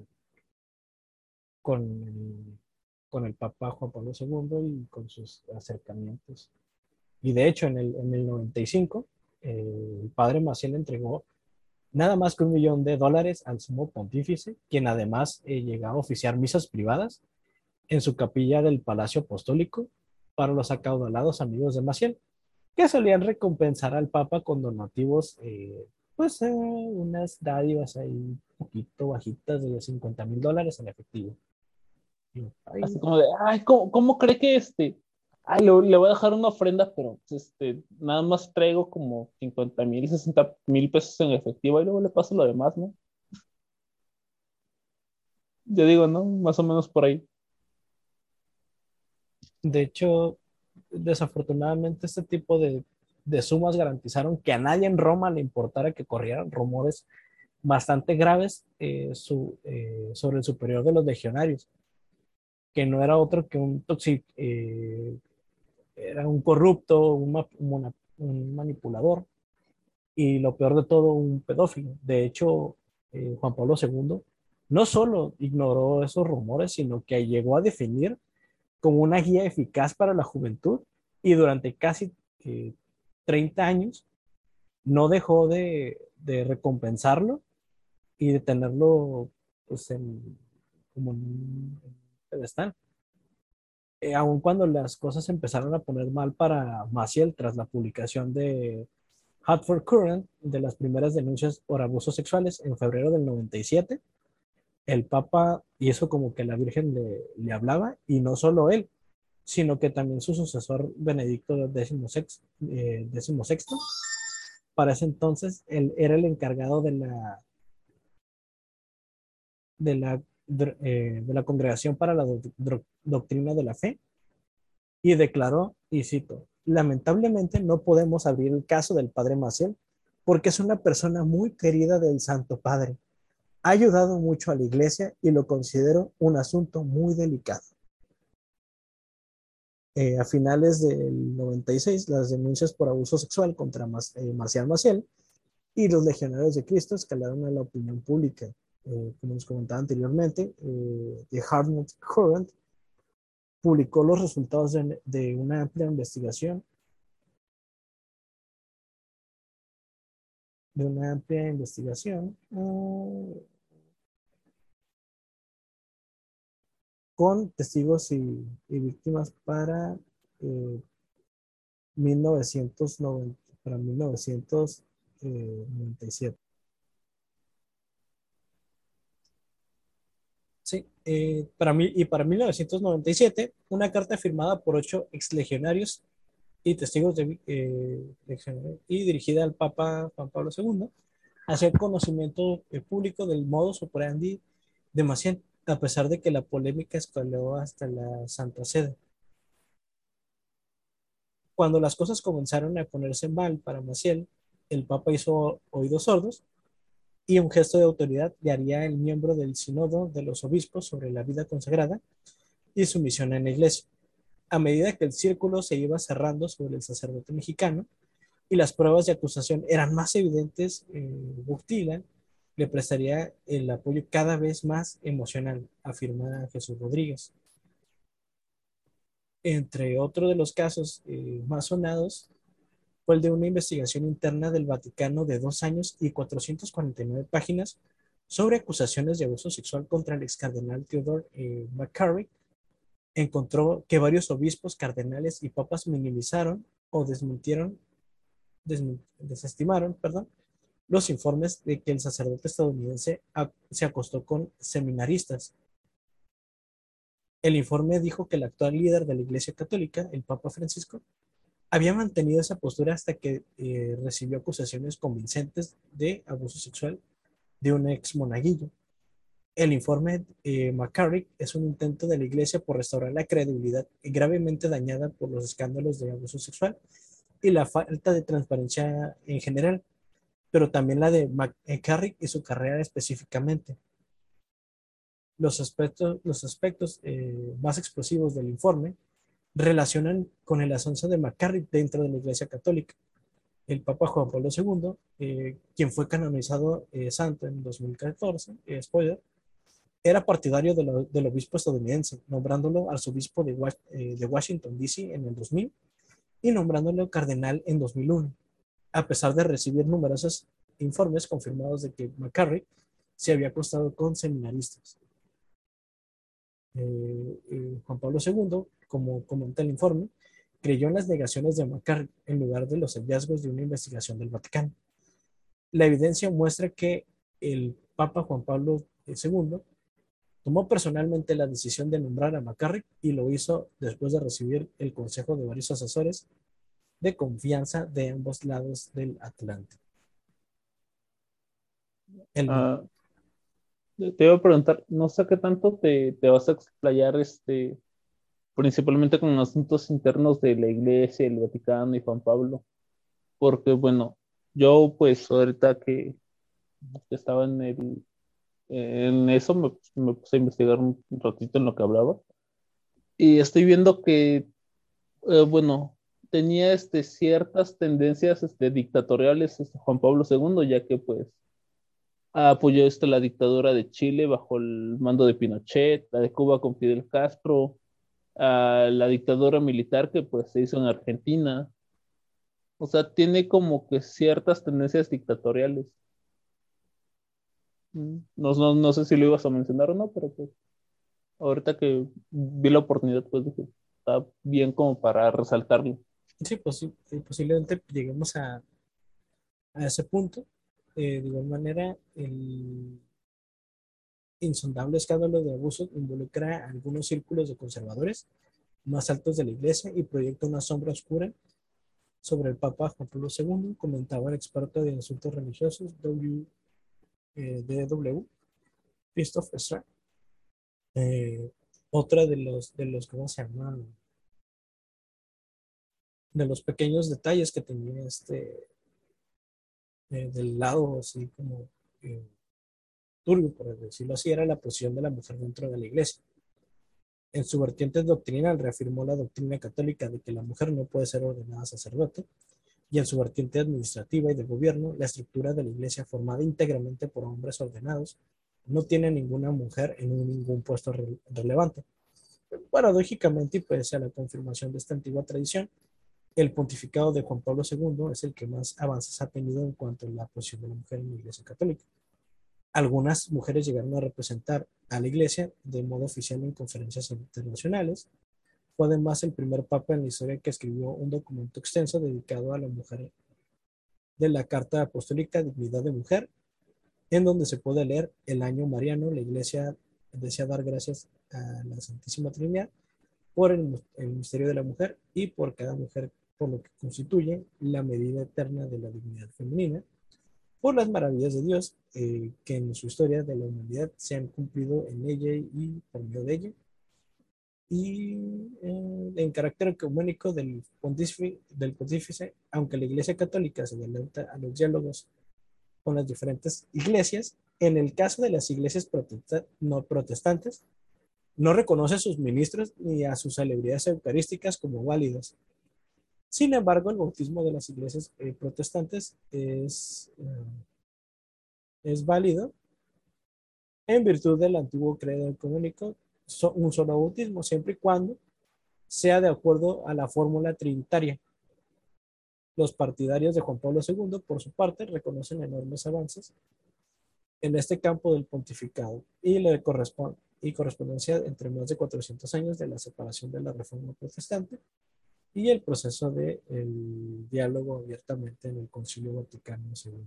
con el, con el Papa Juan Pablo II y con sus acercamientos. Y de hecho, en el 95, el padre Maciel entregó nada más que $1 millón al sumo pontífice, quien además llegaba a oficiar misas privadas en su capilla del Palacio Apostólico para los acaudalados amigos de Maciel, que solían recompensar al Papa con donativos, pues unas dádivas ahí un poquito bajitas de $50,000 en efectivo. Así Ay, como de, ay, ¿cómo cree que ay, le voy a dejar una ofrenda, pero nada más traigo como 50,000, 60,000 pesos en efectivo y luego le paso lo demás, ¿no? Yo digo, ¿no? Más o menos por ahí. de hecho, desafortunadamente este tipo de sumas garantizaron que a nadie en Roma le importara que corrieran rumores bastante graves sobre el superior de los legionarios, que no era otro que era un corrupto, un manipulador y lo peor de todo, un pedófilo. De hecho, Juan Pablo II no solo ignoró esos rumores, sino que llegó a definir como una guía eficaz para la juventud y durante casi 30 años no dejó de recompensarlo y de tenerlo pues, como en un pedestal. Aun cuando las cosas empezaron a poner mal para Maciel tras la publicación de Hartford Courant, de las primeras denuncias por abusos sexuales en febrero del 97, el Papa hizo como que la Virgen le hablaba, y no solo él, sino que también su sucesor Benedicto XVI. Para ese entonces, él era el encargado de la Congregación para la Doctrina de la Fe, y declaró, y cito: lamentablemente no podemos abrir el caso del padre Maciel porque es una persona muy querida del Santo Padre. Ha ayudado mucho a la iglesia y lo considero un asunto muy delicado. A finales del 96, las denuncias por abuso sexual contra Marcial Maciel y los legionarios de Cristo escalaron a la opinión pública. Como les comentaba anteriormente, The Hartmut Courant publicó los resultados de una amplia investigación con testigos y víctimas eh, 1990, para 1997. Sí, para 1997, una carta firmada por 8 exlegionarios y testigos y dirigida al Papa Juan Pablo II, hacía conocimiento público del modus operandi de Maciel, a pesar de que la polémica escaló hasta la Santa Sede. Cuando las cosas comenzaron a ponerse mal para Maciel, el Papa hizo oídos sordos y un gesto de autoridad le haría el miembro del sínodo de los obispos sobre la vida consagrada y su misión en la iglesia. A medida que el círculo se iba cerrando sobre el sacerdote mexicano y las pruebas de acusación eran más evidentes, Buchtila le prestaría el apoyo cada vez más emocional, afirma Jesús Rodríguez. Entre otros de los casos más sonados fue el de una investigación interna del Vaticano de 2 años y 449 páginas sobre acusaciones de abuso sexual contra el ex cardenal Theodore McCarrick. Encontró que varios obispos, cardenales y papas minimizaron o desestimaron, los informes de que el sacerdote estadounidense se acostó con seminaristas. El informe dijo que el actual líder de la Iglesia Católica, el Papa Francisco, había mantenido esa postura hasta que recibió acusaciones convincentes de abuso sexual de un ex monaguillo. El informe McCarrick es un intento de la Iglesia por restaurar la credibilidad gravemente dañada por los escándalos de abuso sexual y la falta de transparencia en general, pero también la de McCarrick y su carrera específicamente. Los aspectos más explosivos del informe relacionan con el ascenso de McCarrick dentro de la Iglesia Católica. El Papa Juan Pablo II, quien fue canonizado santo en 2014, spoiler, era partidario del obispo estadounidense, nombrándolo arzobispo de Washington, D.C. en el 2000 y nombrándolo cardenal en 2001, a pesar de recibir numerosos informes confirmados de que McCarrick se había acostado con seminaristas. Juan Pablo II, como comenta el informe, creyó en las negaciones de McCarrick en lugar de los hallazgos de una investigación del Vaticano. La evidencia muestra que el Papa Juan Pablo II tomó personalmente la decisión de nombrar a McCarrick y lo hizo después de recibir el consejo de varios asesores de confianza de ambos lados del Atlántico. Ah, te iba a preguntar, no sé qué tanto te vas a explayar principalmente con asuntos internos de la Iglesia, el Vaticano y Juan Pablo, porque bueno, yo pues ahorita que estaba en eso me puse a investigar un ratito en lo que hablaba y estoy viendo que bueno, tenía ciertas tendencias dictatoriales Juan Pablo II, ya que pues apoyó la dictadura de Chile bajo el mando de Pinochet, la de Cuba con Fidel Castro, la dictadura militar que pues se hizo en Argentina. O sea, tiene como que ciertas tendencias dictatoriales. No sé si lo ibas a mencionar o no, pero pues ahorita que vi la oportunidad, pues dije, está bien como para resaltarlo. Sí, pues sí, posiblemente lleguemos a ese punto. De igual manera, el insondable escándalo de abuso involucra a algunos círculos de conservadores más altos de la iglesia y proyecta una sombra oscura sobre el Papa Juan Pablo II, comentaba el experto de asuntos religiosos DW, Christoph Strack. Otra ¿cómo se llama? De los pequeños detalles que tenía del lado así como eh, turbio, por decirlo así, era la posición de la mujer dentro de la iglesia. En su vertiente doctrinal reafirmó la doctrina católica de que la mujer no puede ser ordenada sacerdote, y en su vertiente administrativa y de gobierno, la estructura de la iglesia formada íntegramente por hombres ordenados no tiene ninguna mujer en ningún puesto relevante. Paradójicamente, y pese a la confirmación de esta antigua tradición, el pontificado de Juan Pablo II es el que más avances ha tenido en cuanto a la posición de la mujer en la Iglesia Católica. Algunas mujeres llegaron a representar a la Iglesia de modo oficial en conferencias internacionales. Fue además el primer papa en la historia que escribió un documento extenso dedicado a la mujer, de la Carta Apostólica Dignidad de Mujer, en donde se puede leer: el año mariano, la Iglesia desea dar gracias a la Santísima Trinidad por el misterio de la mujer y por cada mujer, por lo que constituye la medida eterna de la dignidad femenina, por las maravillas de Dios que en su historia de la humanidad se han cumplido en ella y por medio de ella, y en carácter ecuménico del pontífice, aunque la Iglesia Católica se adelanta a los diálogos con las diferentes iglesias, en el caso de las iglesias no protestantes, no reconoce a sus ministros ni a sus celebridades eucarísticas como válidas. Sin embargo, el bautismo de las iglesias protestantes es válido en virtud del antiguo credo ecuménico, un solo bautismo, siempre y cuando sea de acuerdo a la fórmula trinitaria. Los partidarios de Juan Pablo II, por su parte, reconocen enormes avances en este campo del pontificado y correspondencia entre más de 400 años de la separación de la Reforma Protestante y el proceso de el diálogo abiertamente en el Concilio Vaticano II.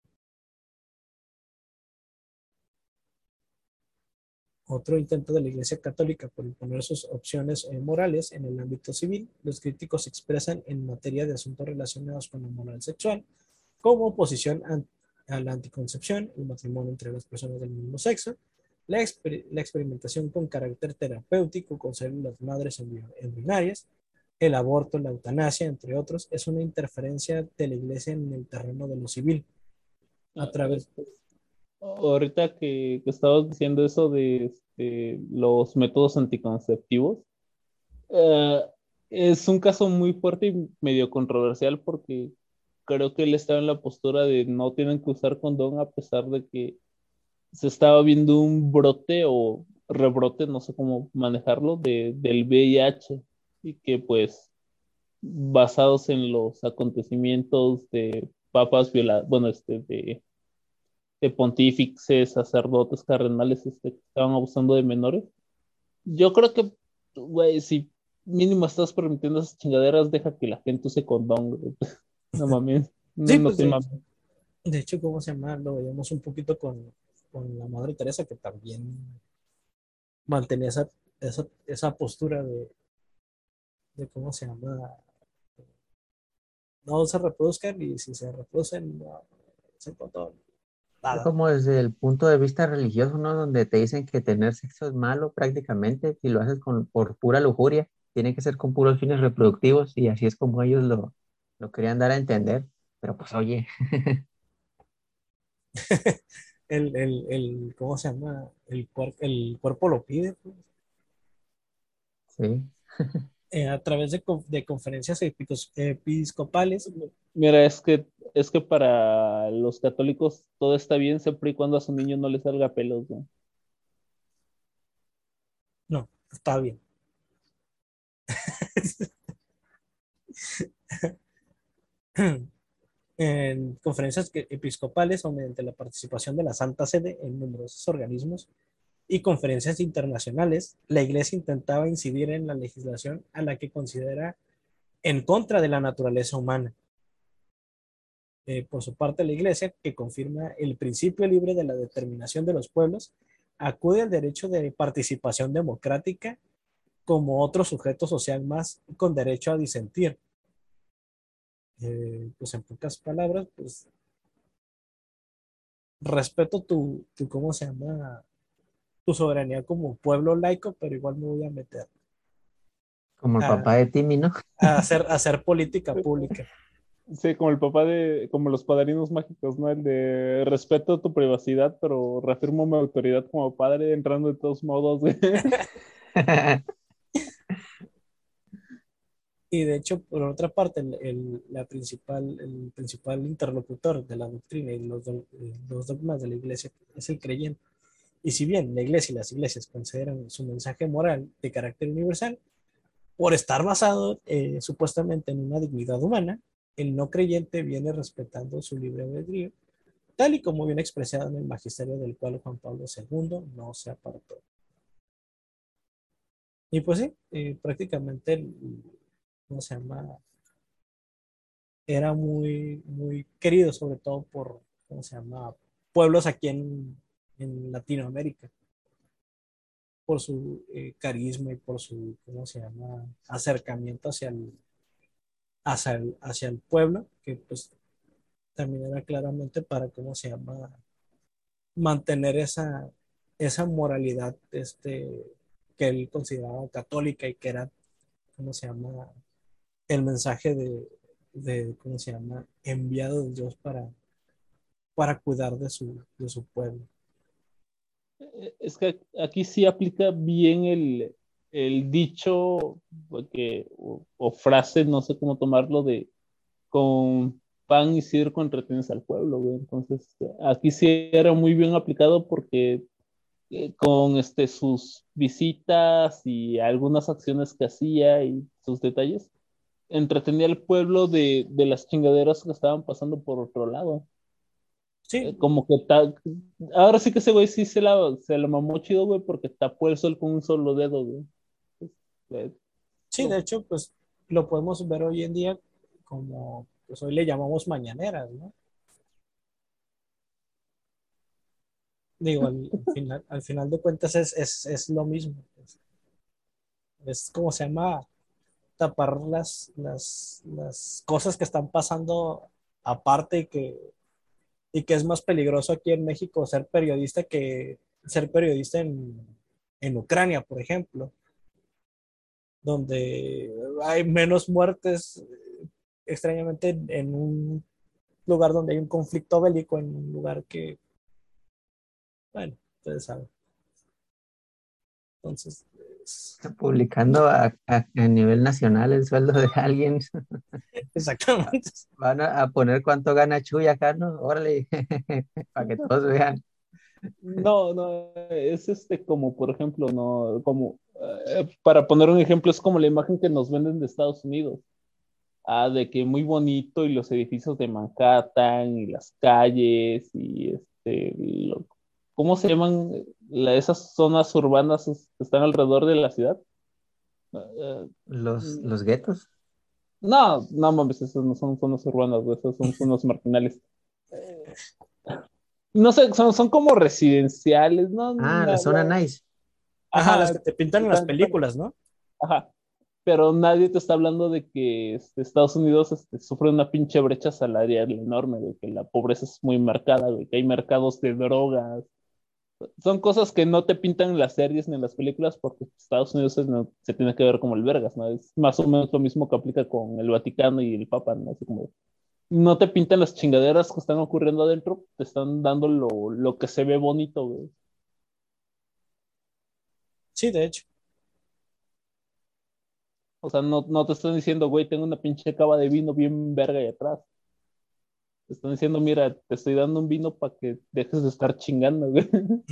Otro intento de la Iglesia Católica por imponer sus opciones morales en el ámbito civil, los críticos expresan en materia de asuntos relacionados con la moral sexual como oposición a la anticoncepción, el matrimonio entre las personas del mismo sexo, la experimentación con carácter terapéutico con células madres embrionarias, el aborto, la eutanasia, entre otros. Es una interferencia de la Iglesia en el terreno de lo civil a través. Ahorita que estabas diciendo eso de los métodos anticonceptivos, eh, es un caso muy fuerte y medio controversial porque creo que él estaba en la postura de no tienen que usar condón a pesar de que se estaba viendo un brote o rebrote, no sé cómo manejarlo, del VIH y que pues basados en los acontecimientos de papas violados, bueno, de pontífices, sacerdotes, cardenales, que estaban abusando de menores. Yo creo que, güey, si mínimo estás permitiendo esas chingaderas, deja que la gente use condón, güey. No mames, no, Sí, no pues te mames. de hecho, ¿cómo se llama? Lo veíamos un poquito con la Madre Teresa, que también mantenía esa postura de cómo se llama, no se reproduzcan y si se reproducen, no se todo, Es nada. como desde el punto de vista religioso, ¿no? Donde te dicen que tener sexo es malo prácticamente, si lo haces por pura lujuria, tiene que ser con puros fines reproductivos y así es como ellos lo querían dar a entender. Pero pues oye, ¿Cómo se llama? El cuerpo lo pide, pues. sí. A través de conferencias episcopales. Mira, es que para los católicos todo está bien siempre y cuando a su niño no le salga pelos, ¿no? No, está bien. En conferencias episcopales o mediante la participación de la Santa Sede en numerosos organismos y conferencias internacionales, la Iglesia intentaba incidir en la legislación a la que considera en contra de la naturaleza humana. Por su parte, la Iglesia, que confirma el principio libre de la determinación de los pueblos, acude al derecho de participación democrática como otro sujeto social más con derecho a disentir. Pues en pocas palabras, pues respeto ¿cómo se llama? Tu soberanía como pueblo laico, pero igual me voy a meter Como el a, papá de Timmy, ¿no? a hacer política pública. Sí, como el papá como los padrinos mágicos, ¿no? El de respeto tu privacidad, pero reafirmo mi autoridad como padre entrando de todos modos, güey. Y de hecho, por otra parte, el principal interlocutor de la doctrina y los dogmas de la iglesia es el creyente. Y si bien la iglesia y las iglesias consideran su mensaje moral de carácter universal, por estar basado supuestamente en una dignidad humana, el no creyente viene respetando su libre albedrío, tal y como viene expresado en el magisterio del cual Juan Pablo II no se apartó. Y pues sí, prácticamente, ¿cómo se llama? Era muy querido, sobre todo por, ¿cómo se llama? Pueblos aquí en Latinoamérica, por su carisma y por su, ¿cómo se llama? Acercamiento hacia el pueblo, que pues también era claramente para, ¿cómo se llama? Mantener esa moralidad que él consideraba católica y que era, ¿cómo se llama? El mensaje ¿cómo se llama? Enviado de Dios para cuidar de su pueblo. Es que aquí sí aplica bien el dicho o frase, no sé cómo tomarlo, de con pan y circo entretienes al pueblo, güey. Entonces, aquí sí era muy bien aplicado porque con sus visitas y algunas acciones que hacía y sus detalles, entretenía al pueblo de las chingaderas que estaban pasando por otro lado. Sí, Como que ahora sí que ese güey sí se la mamó chido, güey, porque tapó el sol con un solo dedo, güey. Eh, sí, de lo- hecho, pues lo podemos ver hoy en día como, pues hoy le llamamos mañaneras, ¿no? Digo, al final de cuentas es lo mismo. Es como se llama tapar las cosas que están pasando aparte y que es más peligroso aquí en México ser periodista que ser periodista en Ucrania, por ejemplo, donde hay menos muertes, extrañamente, en un lugar donde hay un conflicto bélico, en un lugar que, bueno, ustedes saben. Entonces, Publicando a nivel nacional el sueldo de alguien. exactamente. Van a poner cuánto gana Chuy acá, ¿no? Órale, para que todos vean. no, no, es como, por ejemplo, no, como, para poner un ejemplo, es como la imagen que nos venden de Estados Unidos. De que muy bonito y los edificios de Manhattan y las calles y ¿cómo se llaman esas zonas urbanas que están alrededor de la ciudad? Eh, Los guetos. no, no mames, esas no son zonas urbanas, güey, esas son zonas marginales. No sé, son como residenciales, ¿no? Ah, la zona nice. Ajá, las Ajá, que te pintan en las películas, ¿no? ajá. Pero nadie te está hablando de que Estados Unidos sufre una pinche brecha salarial enorme, güey, que la pobreza es muy marcada, güey, que hay mercados de drogas. Son cosas que no te pintan en las series ni en las películas porque Estados Unidos se tiene que ver como el vergas, ¿no? Es más o menos lo mismo que aplica con el Vaticano y el Papa, ¿no? Así como no te pintan las chingaderas que están ocurriendo adentro, te están dando lo que se ve bonito, güey. Sí, de hecho. O sea, no te están diciendo, güey, tengo una pinche cava de vino bien verga ahí atrás. Te están diciendo, mira, te estoy dando un vino para que dejes de estar chingando, güey.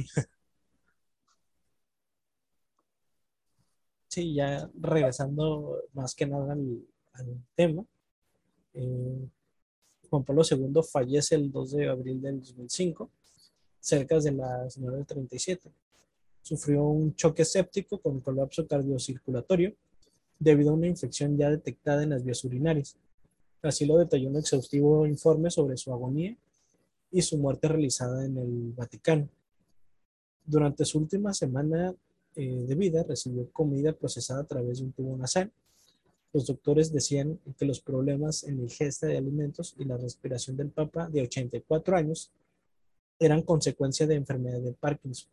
Sí, ya regresando más que nada al tema, eh, Juan Pablo II fallece el 2 de abril del 2005, cerca de las 9:37. Sufrió un choque séptico con colapso cardiocirculatorio debido a una infección ya detectada en las vías urinarias. Así lo detalló un exhaustivo informe sobre su agonía y su muerte realizada en el Vaticano. Durante su última semana de vida recibió comida procesada a través de un tubo nasal. Los doctores decían que los problemas en la ingesta de alimentos y la respiración del Papa de 84 años eran consecuencia de enfermedad de Parkinson.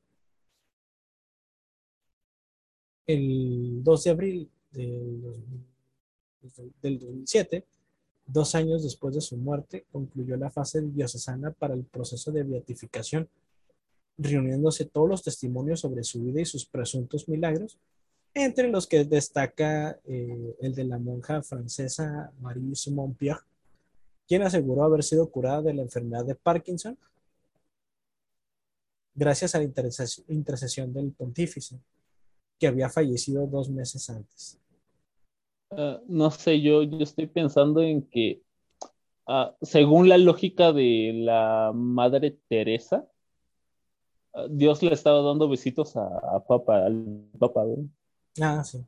El 2 de abril del 2007, 2 años después de su muerte, concluyó la fase diocesana para el proceso de beatificación, reuniéndose todos los testimonios sobre su vida y sus presuntos milagros, entre los que destaca el de la monja francesa Marie Simon-Pierre, quien aseguró haber sido curada de la enfermedad de Parkinson gracias a la intercesión del pontífice, que había fallecido 2 meses antes. No sé, yo estoy pensando en que, según la lógica de la Madre Teresa, Dios le estaba dando besitos al Papa, ¿no? Ah, sí.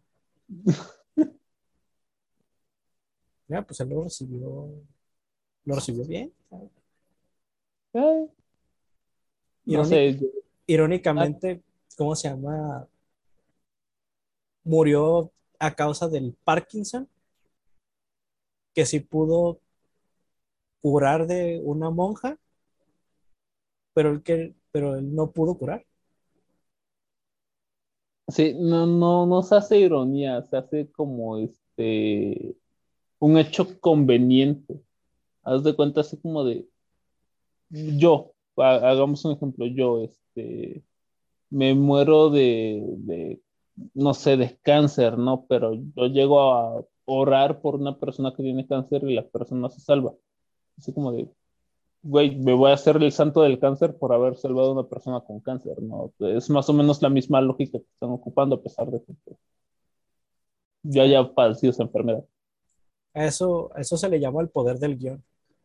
Ya, pues él lo recibió bien. Eh, no Irónic- sé, ah, irónicamente, ¿cómo se llama? Murió a causa del Parkinson, que sí pudo curar de una monja, pero él no pudo curar. sí, no se hace ironía, se hace como un hecho conveniente. Haz de cuenta así como de hagamos un ejemplo, me muero no sé, de cáncer, ¿no? Pero yo llego a orar por una persona que tiene cáncer y la persona se salva. Así como de, güey, me voy a hacer el santo del cáncer por haber salvado a una persona con cáncer, ¿no? Es más o menos la misma lógica que están ocupando a pesar de que pues, yo A haya padecido esa enfermedad. eso se le llama el poder del guión.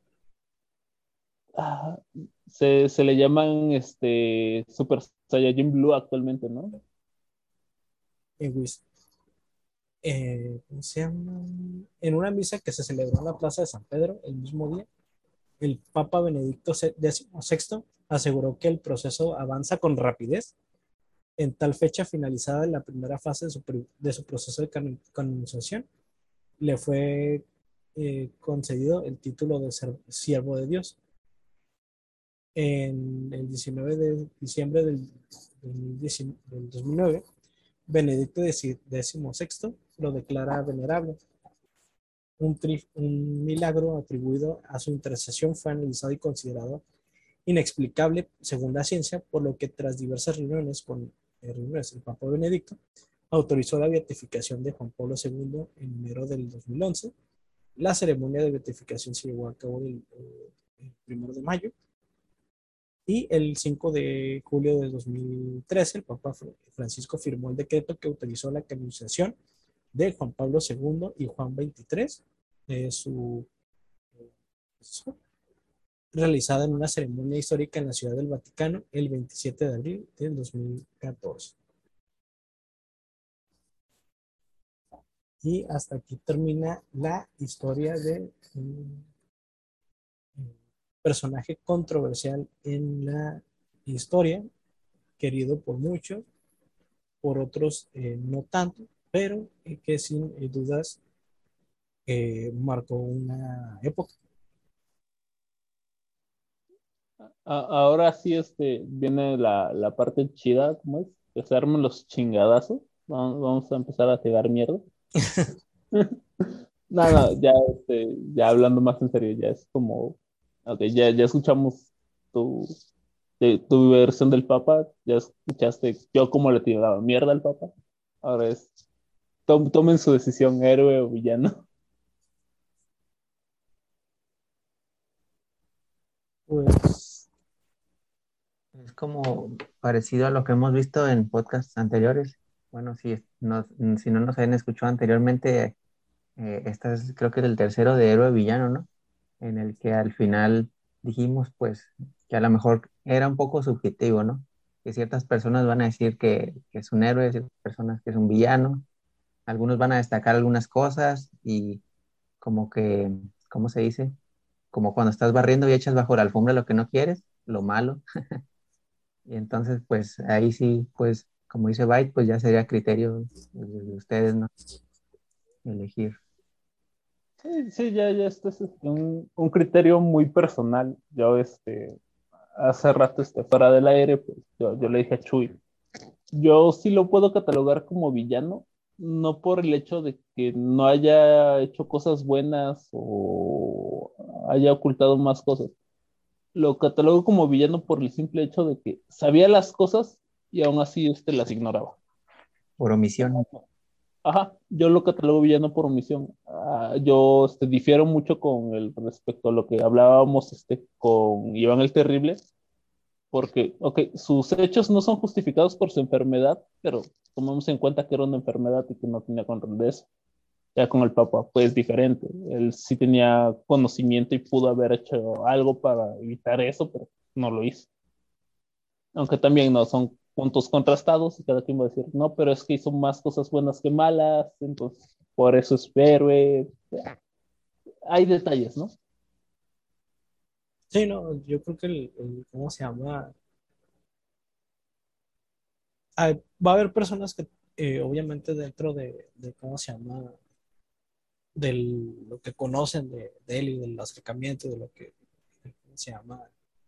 Ah, se le llaman Super Saiyajin Blue actualmente, ¿no? En, ¿cómo se llama? En una misa que se celebró en la Plaza de San Pedro el mismo día, el Papa Benedicto XVI aseguró que el proceso avanza con rapidez. En tal fecha finalizada la primera fase de su proceso de canonización, le fue concedido el título de siervo de Dios. En el 19 de diciembre del 2009, Benedicto XVI lo declara venerable. Un milagro atribuido a su intercesión fue analizado y considerado inexplicable según la ciencia, por lo que tras diversas reuniones el Papa Benedicto autorizó la beatificación de Juan Pablo II en enero del 2011. La ceremonia de beatificación se llevó a cabo el 1 de mayo y el 5 de julio de 2013 el Papa Francisco firmó el decreto que autorizó la canonización de Juan Pablo II y Juan XXIII, su realizada en una ceremonia histórica en la Ciudad del Vaticano el 27 de abril del 2014. Y hasta aquí termina la historia de un personaje controversial en la historia, querido por muchos, por otros no tanto, pero que sin dudas marcó una época. Ahora sí, viene la parte chida, ¿cómo es? Que se armen los chingadazos. Vamos a empezar a tirar mierda. No, ya, ya hablando más en serio, ya es como, ok, ya escuchamos tu, tu versión del Papa, ya escuchaste yo cómo le tiraba mierda al Papa. Ahora tomen su decisión, héroe o villano. Pues Es como parecido a lo que hemos visto en podcasts anteriores. Bueno, si no nos habían escuchado anteriormente, esta es creo que es el tercero de héroe villano, ¿no? En el que al final dijimos pues que a lo mejor era un poco subjetivo, ¿no? Que ciertas personas van a decir que es un héroe, ciertas personas que es un villano, algunos van a destacar algunas cosas y como que, ¿cómo se dice? Como cuando estás barriendo y echas bajo la alfombra lo que no quieres, lo malo. Y entonces pues ahí sí, pues como dice Byte, pues ya sería criterio de ustedes, ¿no? Elegir. Sí, sí, ya este es un criterio muy personal. Yo, hace rato, fuera del aire, pues yo le dije a Chuy, yo sí lo puedo catalogar como villano, no por el hecho de que no haya hecho cosas buenas o haya ocultado más cosas. Lo catalogo como villano por el simple hecho de que sabía las cosas y aún así las ignoraba. por omisión. Ajá, yo lo catalogo villano por omisión. Yo difiero mucho con el respecto a lo que hablábamos con Iván el Terrible, porque, ok, sus hechos no son justificados por su enfermedad, pero tomamos en cuenta que era una enfermedad y que no tenía control de eso. Ya con el Papa, pues diferente. Él sí tenía conocimiento y pudo haber hecho algo para evitar eso, pero no lo hizo. Aunque también no son puntos contrastados y cada quien va a decir, no, pero es que hizo más cosas buenas que malas, entonces por eso es héroe. Hay detalles, ¿no? Sí, no, yo creo que ¿cómo se llama? Va a haber personas que obviamente dentro ¿cómo se llama? De lo que conocen de él y del acercamiento, de lo que ¿cómo se llama?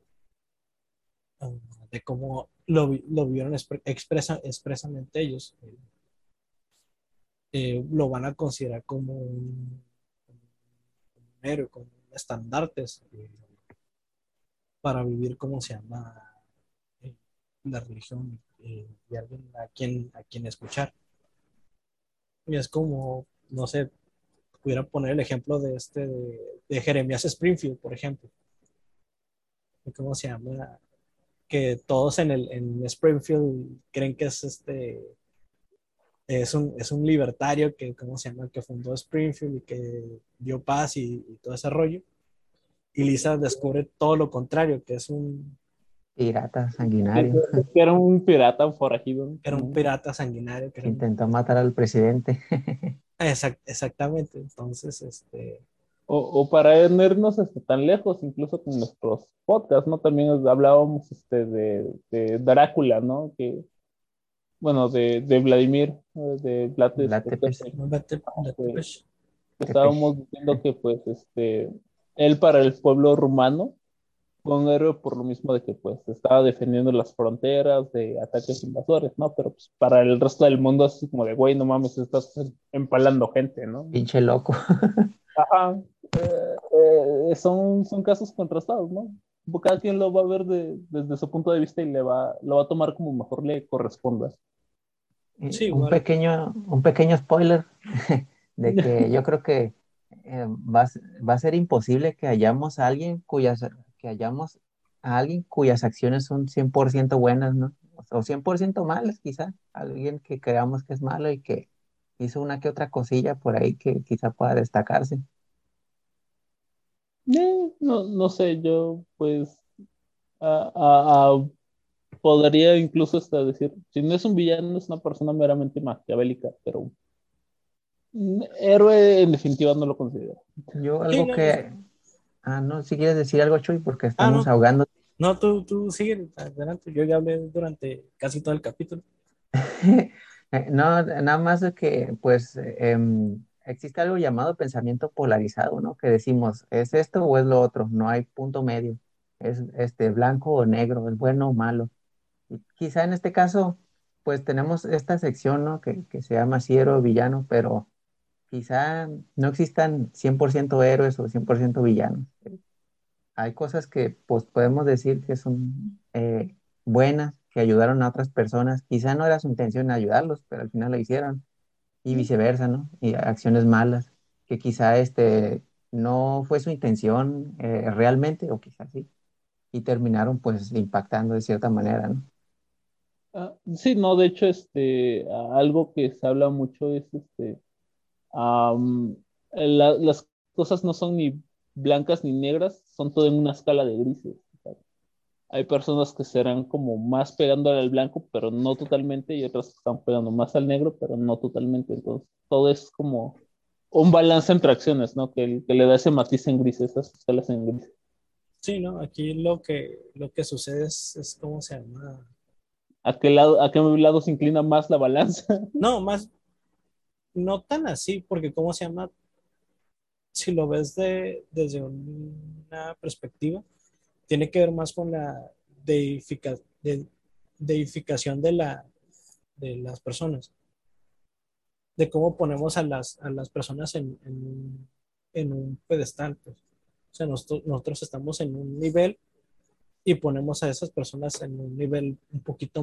Uh, de cómo lo vieron expresamente ellos, lo van a considerar como un héroe, como un estandartes para vivir, ¿cómo se llama? Eh, la religión y alguien a quien escuchar. Y es como, no sé, pudiera poner el ejemplo de Jeremías Springfield, por ejemplo. ¿Cómo se llama? Que todos en Springfield creen que es un libertario que, ¿cómo se llama? Que fundó Springfield y que dio paz y todo ese rollo. Y Lisa descubre todo lo contrario, que Pirata Que, sanguinario, que era un pirata forajido. era un pirata sanguinario, que que era intentó matar al presidente. exactamente. Entonces, O para no irnos tan lejos, incluso con nuestros podcasts, ¿no? También hablábamos de Drácula, ¿no? Que, bueno, de Vladimir, de Vlad La Tepes, Tepes, que Batepesh. Tepesh. estábamos diciendo que, pues, él para el pueblo rumano fue un héroe por lo mismo de que, pues, estaba defendiendo las fronteras de ataques invasores, ¿no? Pero, pues, para el resto del mundo es así como de, güey, no mames, estás empalando gente, ¿no? Pinche loco. Ajá. Son casos contrastados, ¿no? Cada quien lo va a ver desde su punto de vista y lo va a tomar como mejor le corresponda. Sí, Un igual. pequeño spoiler de que yo creo que va a ser imposible que hayamos a alguien cuyas acciones son 100% buenas, ¿no? O 100% malas, quizá. Alguien que creamos que es malo y que hizo una que otra cosilla por ahí que quizá pueda destacarse. No sé, yo pues a- a- a- podría incluso hasta decir, si no es un villano, es una persona meramente maquiavélica, pero héroe en definitiva no lo considero. Yo Sí, algo no, que... Ah, no, si quieres decir algo, Chuy, porque estamos no, ahogando. no, tú sigue adelante. Yo ya hablé durante casi todo el capítulo. No, nada más de que, pues, existe algo llamado pensamiento polarizado, ¿no? Que decimos, ¿es esto o es lo otro? No hay punto medio. Es blanco o negro, es bueno o malo. Y quizá en este caso, pues tenemos esta sección, ¿no? Que se llama si héroe o villano, pero quizá no existan 100% héroes o 100% villanos. Hay cosas que pues podemos decir que son buenas, que ayudaron a otras personas. Quizá no era su intención ayudarlos, pero al final lo hicieron. Y viceversa, ¿no? Y acciones malas, que quizá no fue su intención realmente, o quizá sí, y terminaron pues impactando de cierta manera, ¿no? Sí, no, de hecho, algo que se habla mucho es Am, las cosas no son ni blancas ni negras, son todo en una escala de grises. O sea, hay personas que serán como más pegándole al blanco, pero no totalmente, y otras que están pegando más al negro, pero no totalmente. Entonces, todo es como un balance entre acciones, ¿no? Que le da ese matiz en grises, esas escalas en grises. Sí, ¿no? Aquí lo que sucede es ¿cómo se llama? A qué lado se inclina más la balanza? No, más, no tan así, porque ¿cómo se llama? Si lo ves desde una perspectiva, tiene que ver más con la deificación de las personas. de cómo ponemos a las personas en un pedestal, pues. O sea, nosotros estamos en un nivel y ponemos a esas personas en un nivel un poquito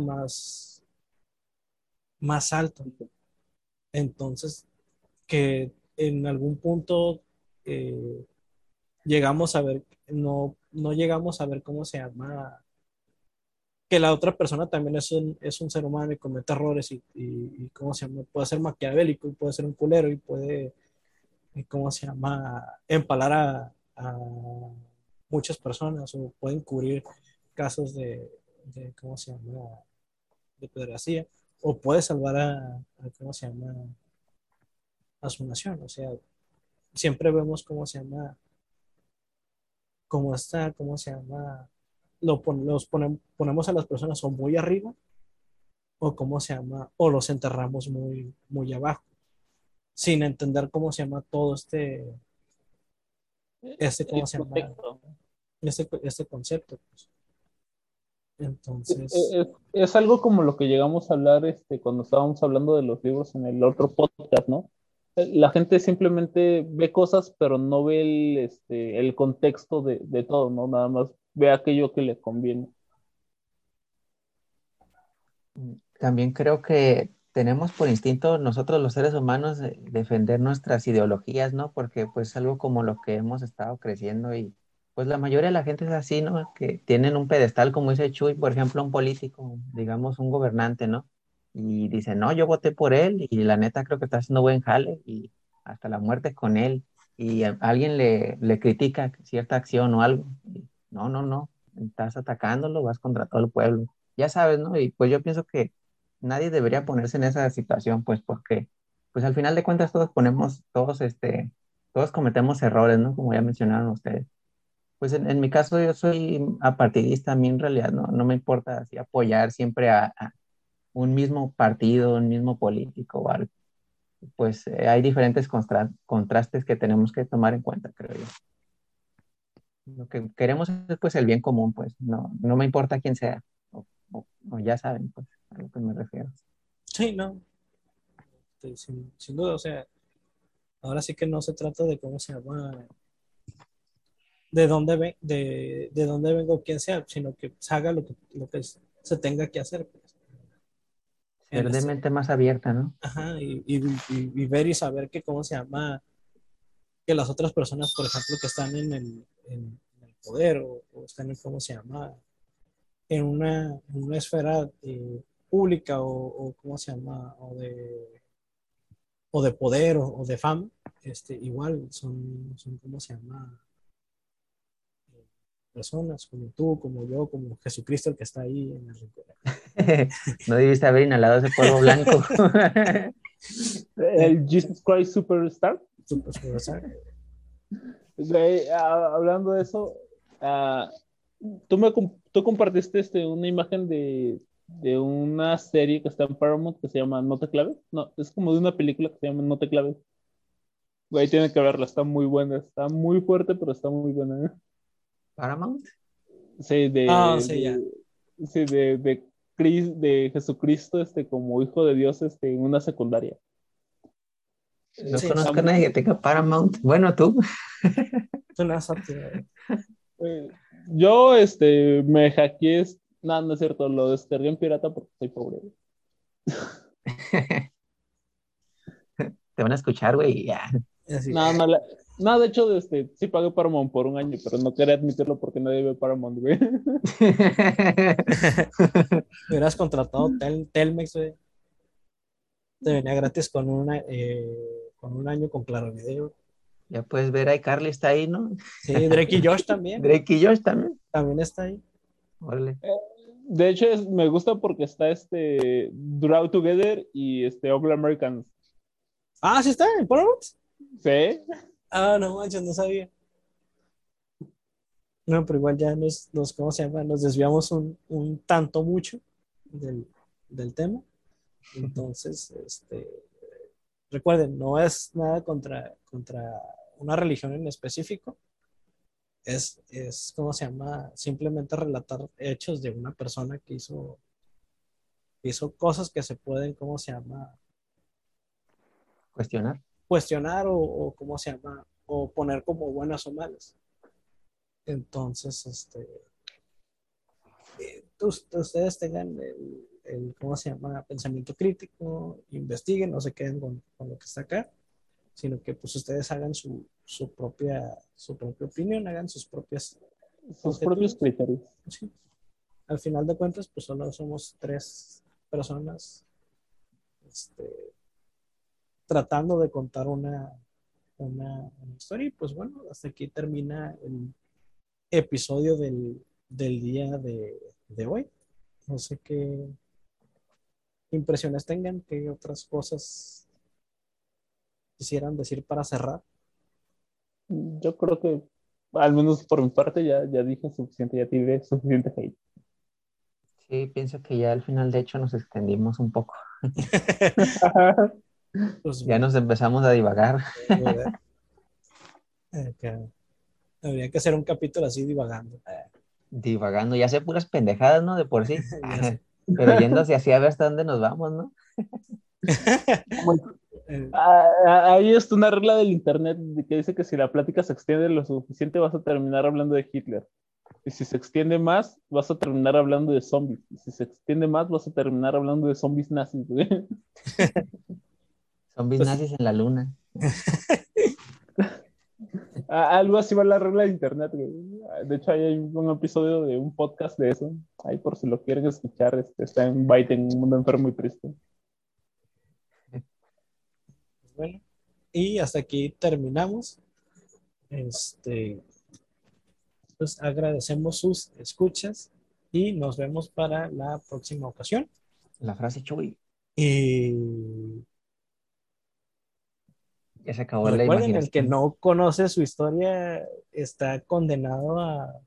más alto. Entonces, que en algún punto eh, llegamos a ver, no llegamos a ver cómo se llama, que la otra persona también es un ser humano y comete errores y cómo se llama, puede ser maquiavélico y puede ser un culero y puede, cómo se llama, empalar a muchas personas o pueden cubrir casos cómo se llama, de pederastia o puede salvar cómo se llama, a su nación. O sea, siempre vemos cómo se llama, cómo está, cómo se llama, ponemos a las personas o muy arriba o cómo se llama, o los enterramos muy abajo, sin entender cómo se llama todo cómo El se llama, contexto. este concepto, pues. Es, Entonces, es algo como lo que llegamos a hablar cuando estábamos hablando de los libros en el otro podcast, ¿no? La gente simplemente ve cosas, pero no ve el contexto de todo, ¿no? Nada más ve aquello que le conviene. También creo que tenemos por instinto nosotros los seres humanos defender nuestras ideologías, ¿no? Porque pues algo como lo que hemos estado creciendo y pues la mayoría de la gente es así, ¿no? Que tienen un pedestal, como dice Chuy, por ejemplo, un político, digamos un gobernante, ¿no? Y dice, no, yo voté por él y la neta creo que está haciendo buen jale y hasta la muerte con él. Y alguien le critica cierta acción o algo. Y, no, no, no, estás atacándolo, vas contra todo el pueblo. Ya sabes, ¿no? Y pues yo pienso que nadie debería ponerse en esa situación, pues porque, pues al final de cuentas todos cometemos errores, ¿no? Como ya mencionaron ustedes. Pues en mi caso yo soy apartidista, a mí en realidad no me importa así apoyar siempre a un mismo partido, un mismo político o algo. Pues hay diferentes contrastes que tenemos que tomar en cuenta, creo yo. Lo que queremos es pues el bien común, pues no me importa quién sea, o ya saben, pues a lo que me refiero. sí, no, sin duda, o sea, ahora sí que no se trata de cómo se llama, de dónde vengo, quién sea, sino que se haga lo que se tenga que hacer, pues. En Ser de ese, mente más abierta, ¿no? ajá, y ver y saber que cómo se llama, que las otras personas, por ejemplo, que están en el poder o están en, cómo se llama, en una esfera pública cómo se llama, o de poder o de fama, igual son, ¿cómo se llama? Personas como tú, como yo, como Jesucristo el que está ahí en el rincón. No debiste haber inhalado ese polvo blanco. El Jesus Christ Superstar. Super, super, ¿sabes? Hablando de eso, ah, tú compartiste una imagen de una serie que está en Paramount que se llama No te claves. No, es como de una película que se llama No te claves. Güey, tiene que verla, está muy buena, está muy fuerte, pero está muy buena. Paramount. Sí, Ah, sí, ya. sí, de Jesucristo, como hijo de Dios, en una secundaria. No Sí, Está conozco a nadie que tenga Paramount. Bueno, tú. es una sátira. yo, me hackeé, no, no es cierto, lo descargué en pirata porque soy pobre. Te van a escuchar, güey, y ya. Así, No, no, no, de hecho, sí pagué Paramount por un año, pero no quería admitirlo porque nadie ve Paramount, güey. hubieras contratado Telmex, güey. Te venía gratis con un año con Claro Video. Ya puedes ver, ahí Carly está ahí, ¿no? Sí, Drake y Josh también. Drake y Josh también. También está ahí. Órale. De hecho, me gusta porque está Draw Together y All Americans. Ah, sí está en Paramount. ¿Sí? Ah, no manches, no sabía. No, pero igual ya ¿cómo se llama? Nos desviamos un tanto mucho del, del tema. Entonces, recuerden, no es nada contra una religión en específico. ¿Cómo se llama? Simplemente relatar hechos de una persona que hizo cosas que se pueden, ¿cómo se llama? cuestionar o ¿cómo se llama? O poner como buenas o malas. Entonces, ustedes tengan ¿cómo se llama? Pensamiento crítico, investiguen, no se queden con lo que está acá, sino que pues ustedes hagan su propia opinión, hagan sus propias Sus propios objetivos. criterios. Sí. Al final de cuentas, pues solo somos 3 personas tratando de contar una historia. Y pues bueno, hasta aquí termina el episodio del día de hoy. No sé qué impresiones tengan, qué otras cosas quisieran decir para cerrar. Yo creo que, al menos por mi parte, ya dije suficiente, ya tiré suficiente hate. Sí, pienso que ya al final, de hecho, nos extendimos un poco. Pues Ya bueno, nos empezamos a divagar. habría que hacer un capítulo así divagando. Divagando, ya sé puras pendejadas, ¿no? De por sí. Ya sé. Pero yendo hacia así a ver hasta dónde nos vamos, ¿no? Ahí está una regla del internet que dice que si la plática se extiende lo suficiente vas a terminar hablando de Hitler. Y si se extiende más, vas a terminar hablando de zombies. Y si se extiende más, vas a terminar hablando de zombies nazis, güey. Zombies Pues, nazis en la luna. Algo así va la regla de internet, güey. De hecho, ahí hay un episodio de un podcast de eso. Ahí por si lo quieren escuchar, está en Byte, en Un Mundo Enfermo y Triste. bueno, y hasta aquí terminamos. Pues agradecemos sus escuchas y nos vemos para la próxima ocasión. La frase Chuy. Y Ya se acabó la recuerden, el que imaginación. no conoce su historia está condenado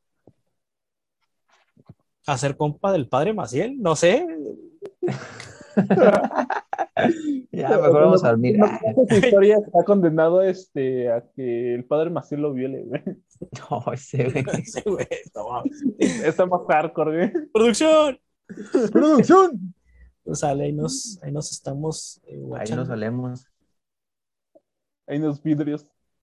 a ser compa del padre Maciel. No sé. Ya, mejor vamos a dormir. Esta historia está condenado a que el padre Maciel lo viole, güey. No, ese güey. Sí, güey, no mames. Está más hardcore, güey. ¡Producción! ¡Producción! Pues sale, ahí nos estamos Ahí nos guachando. solemos. Hay unos vidrios.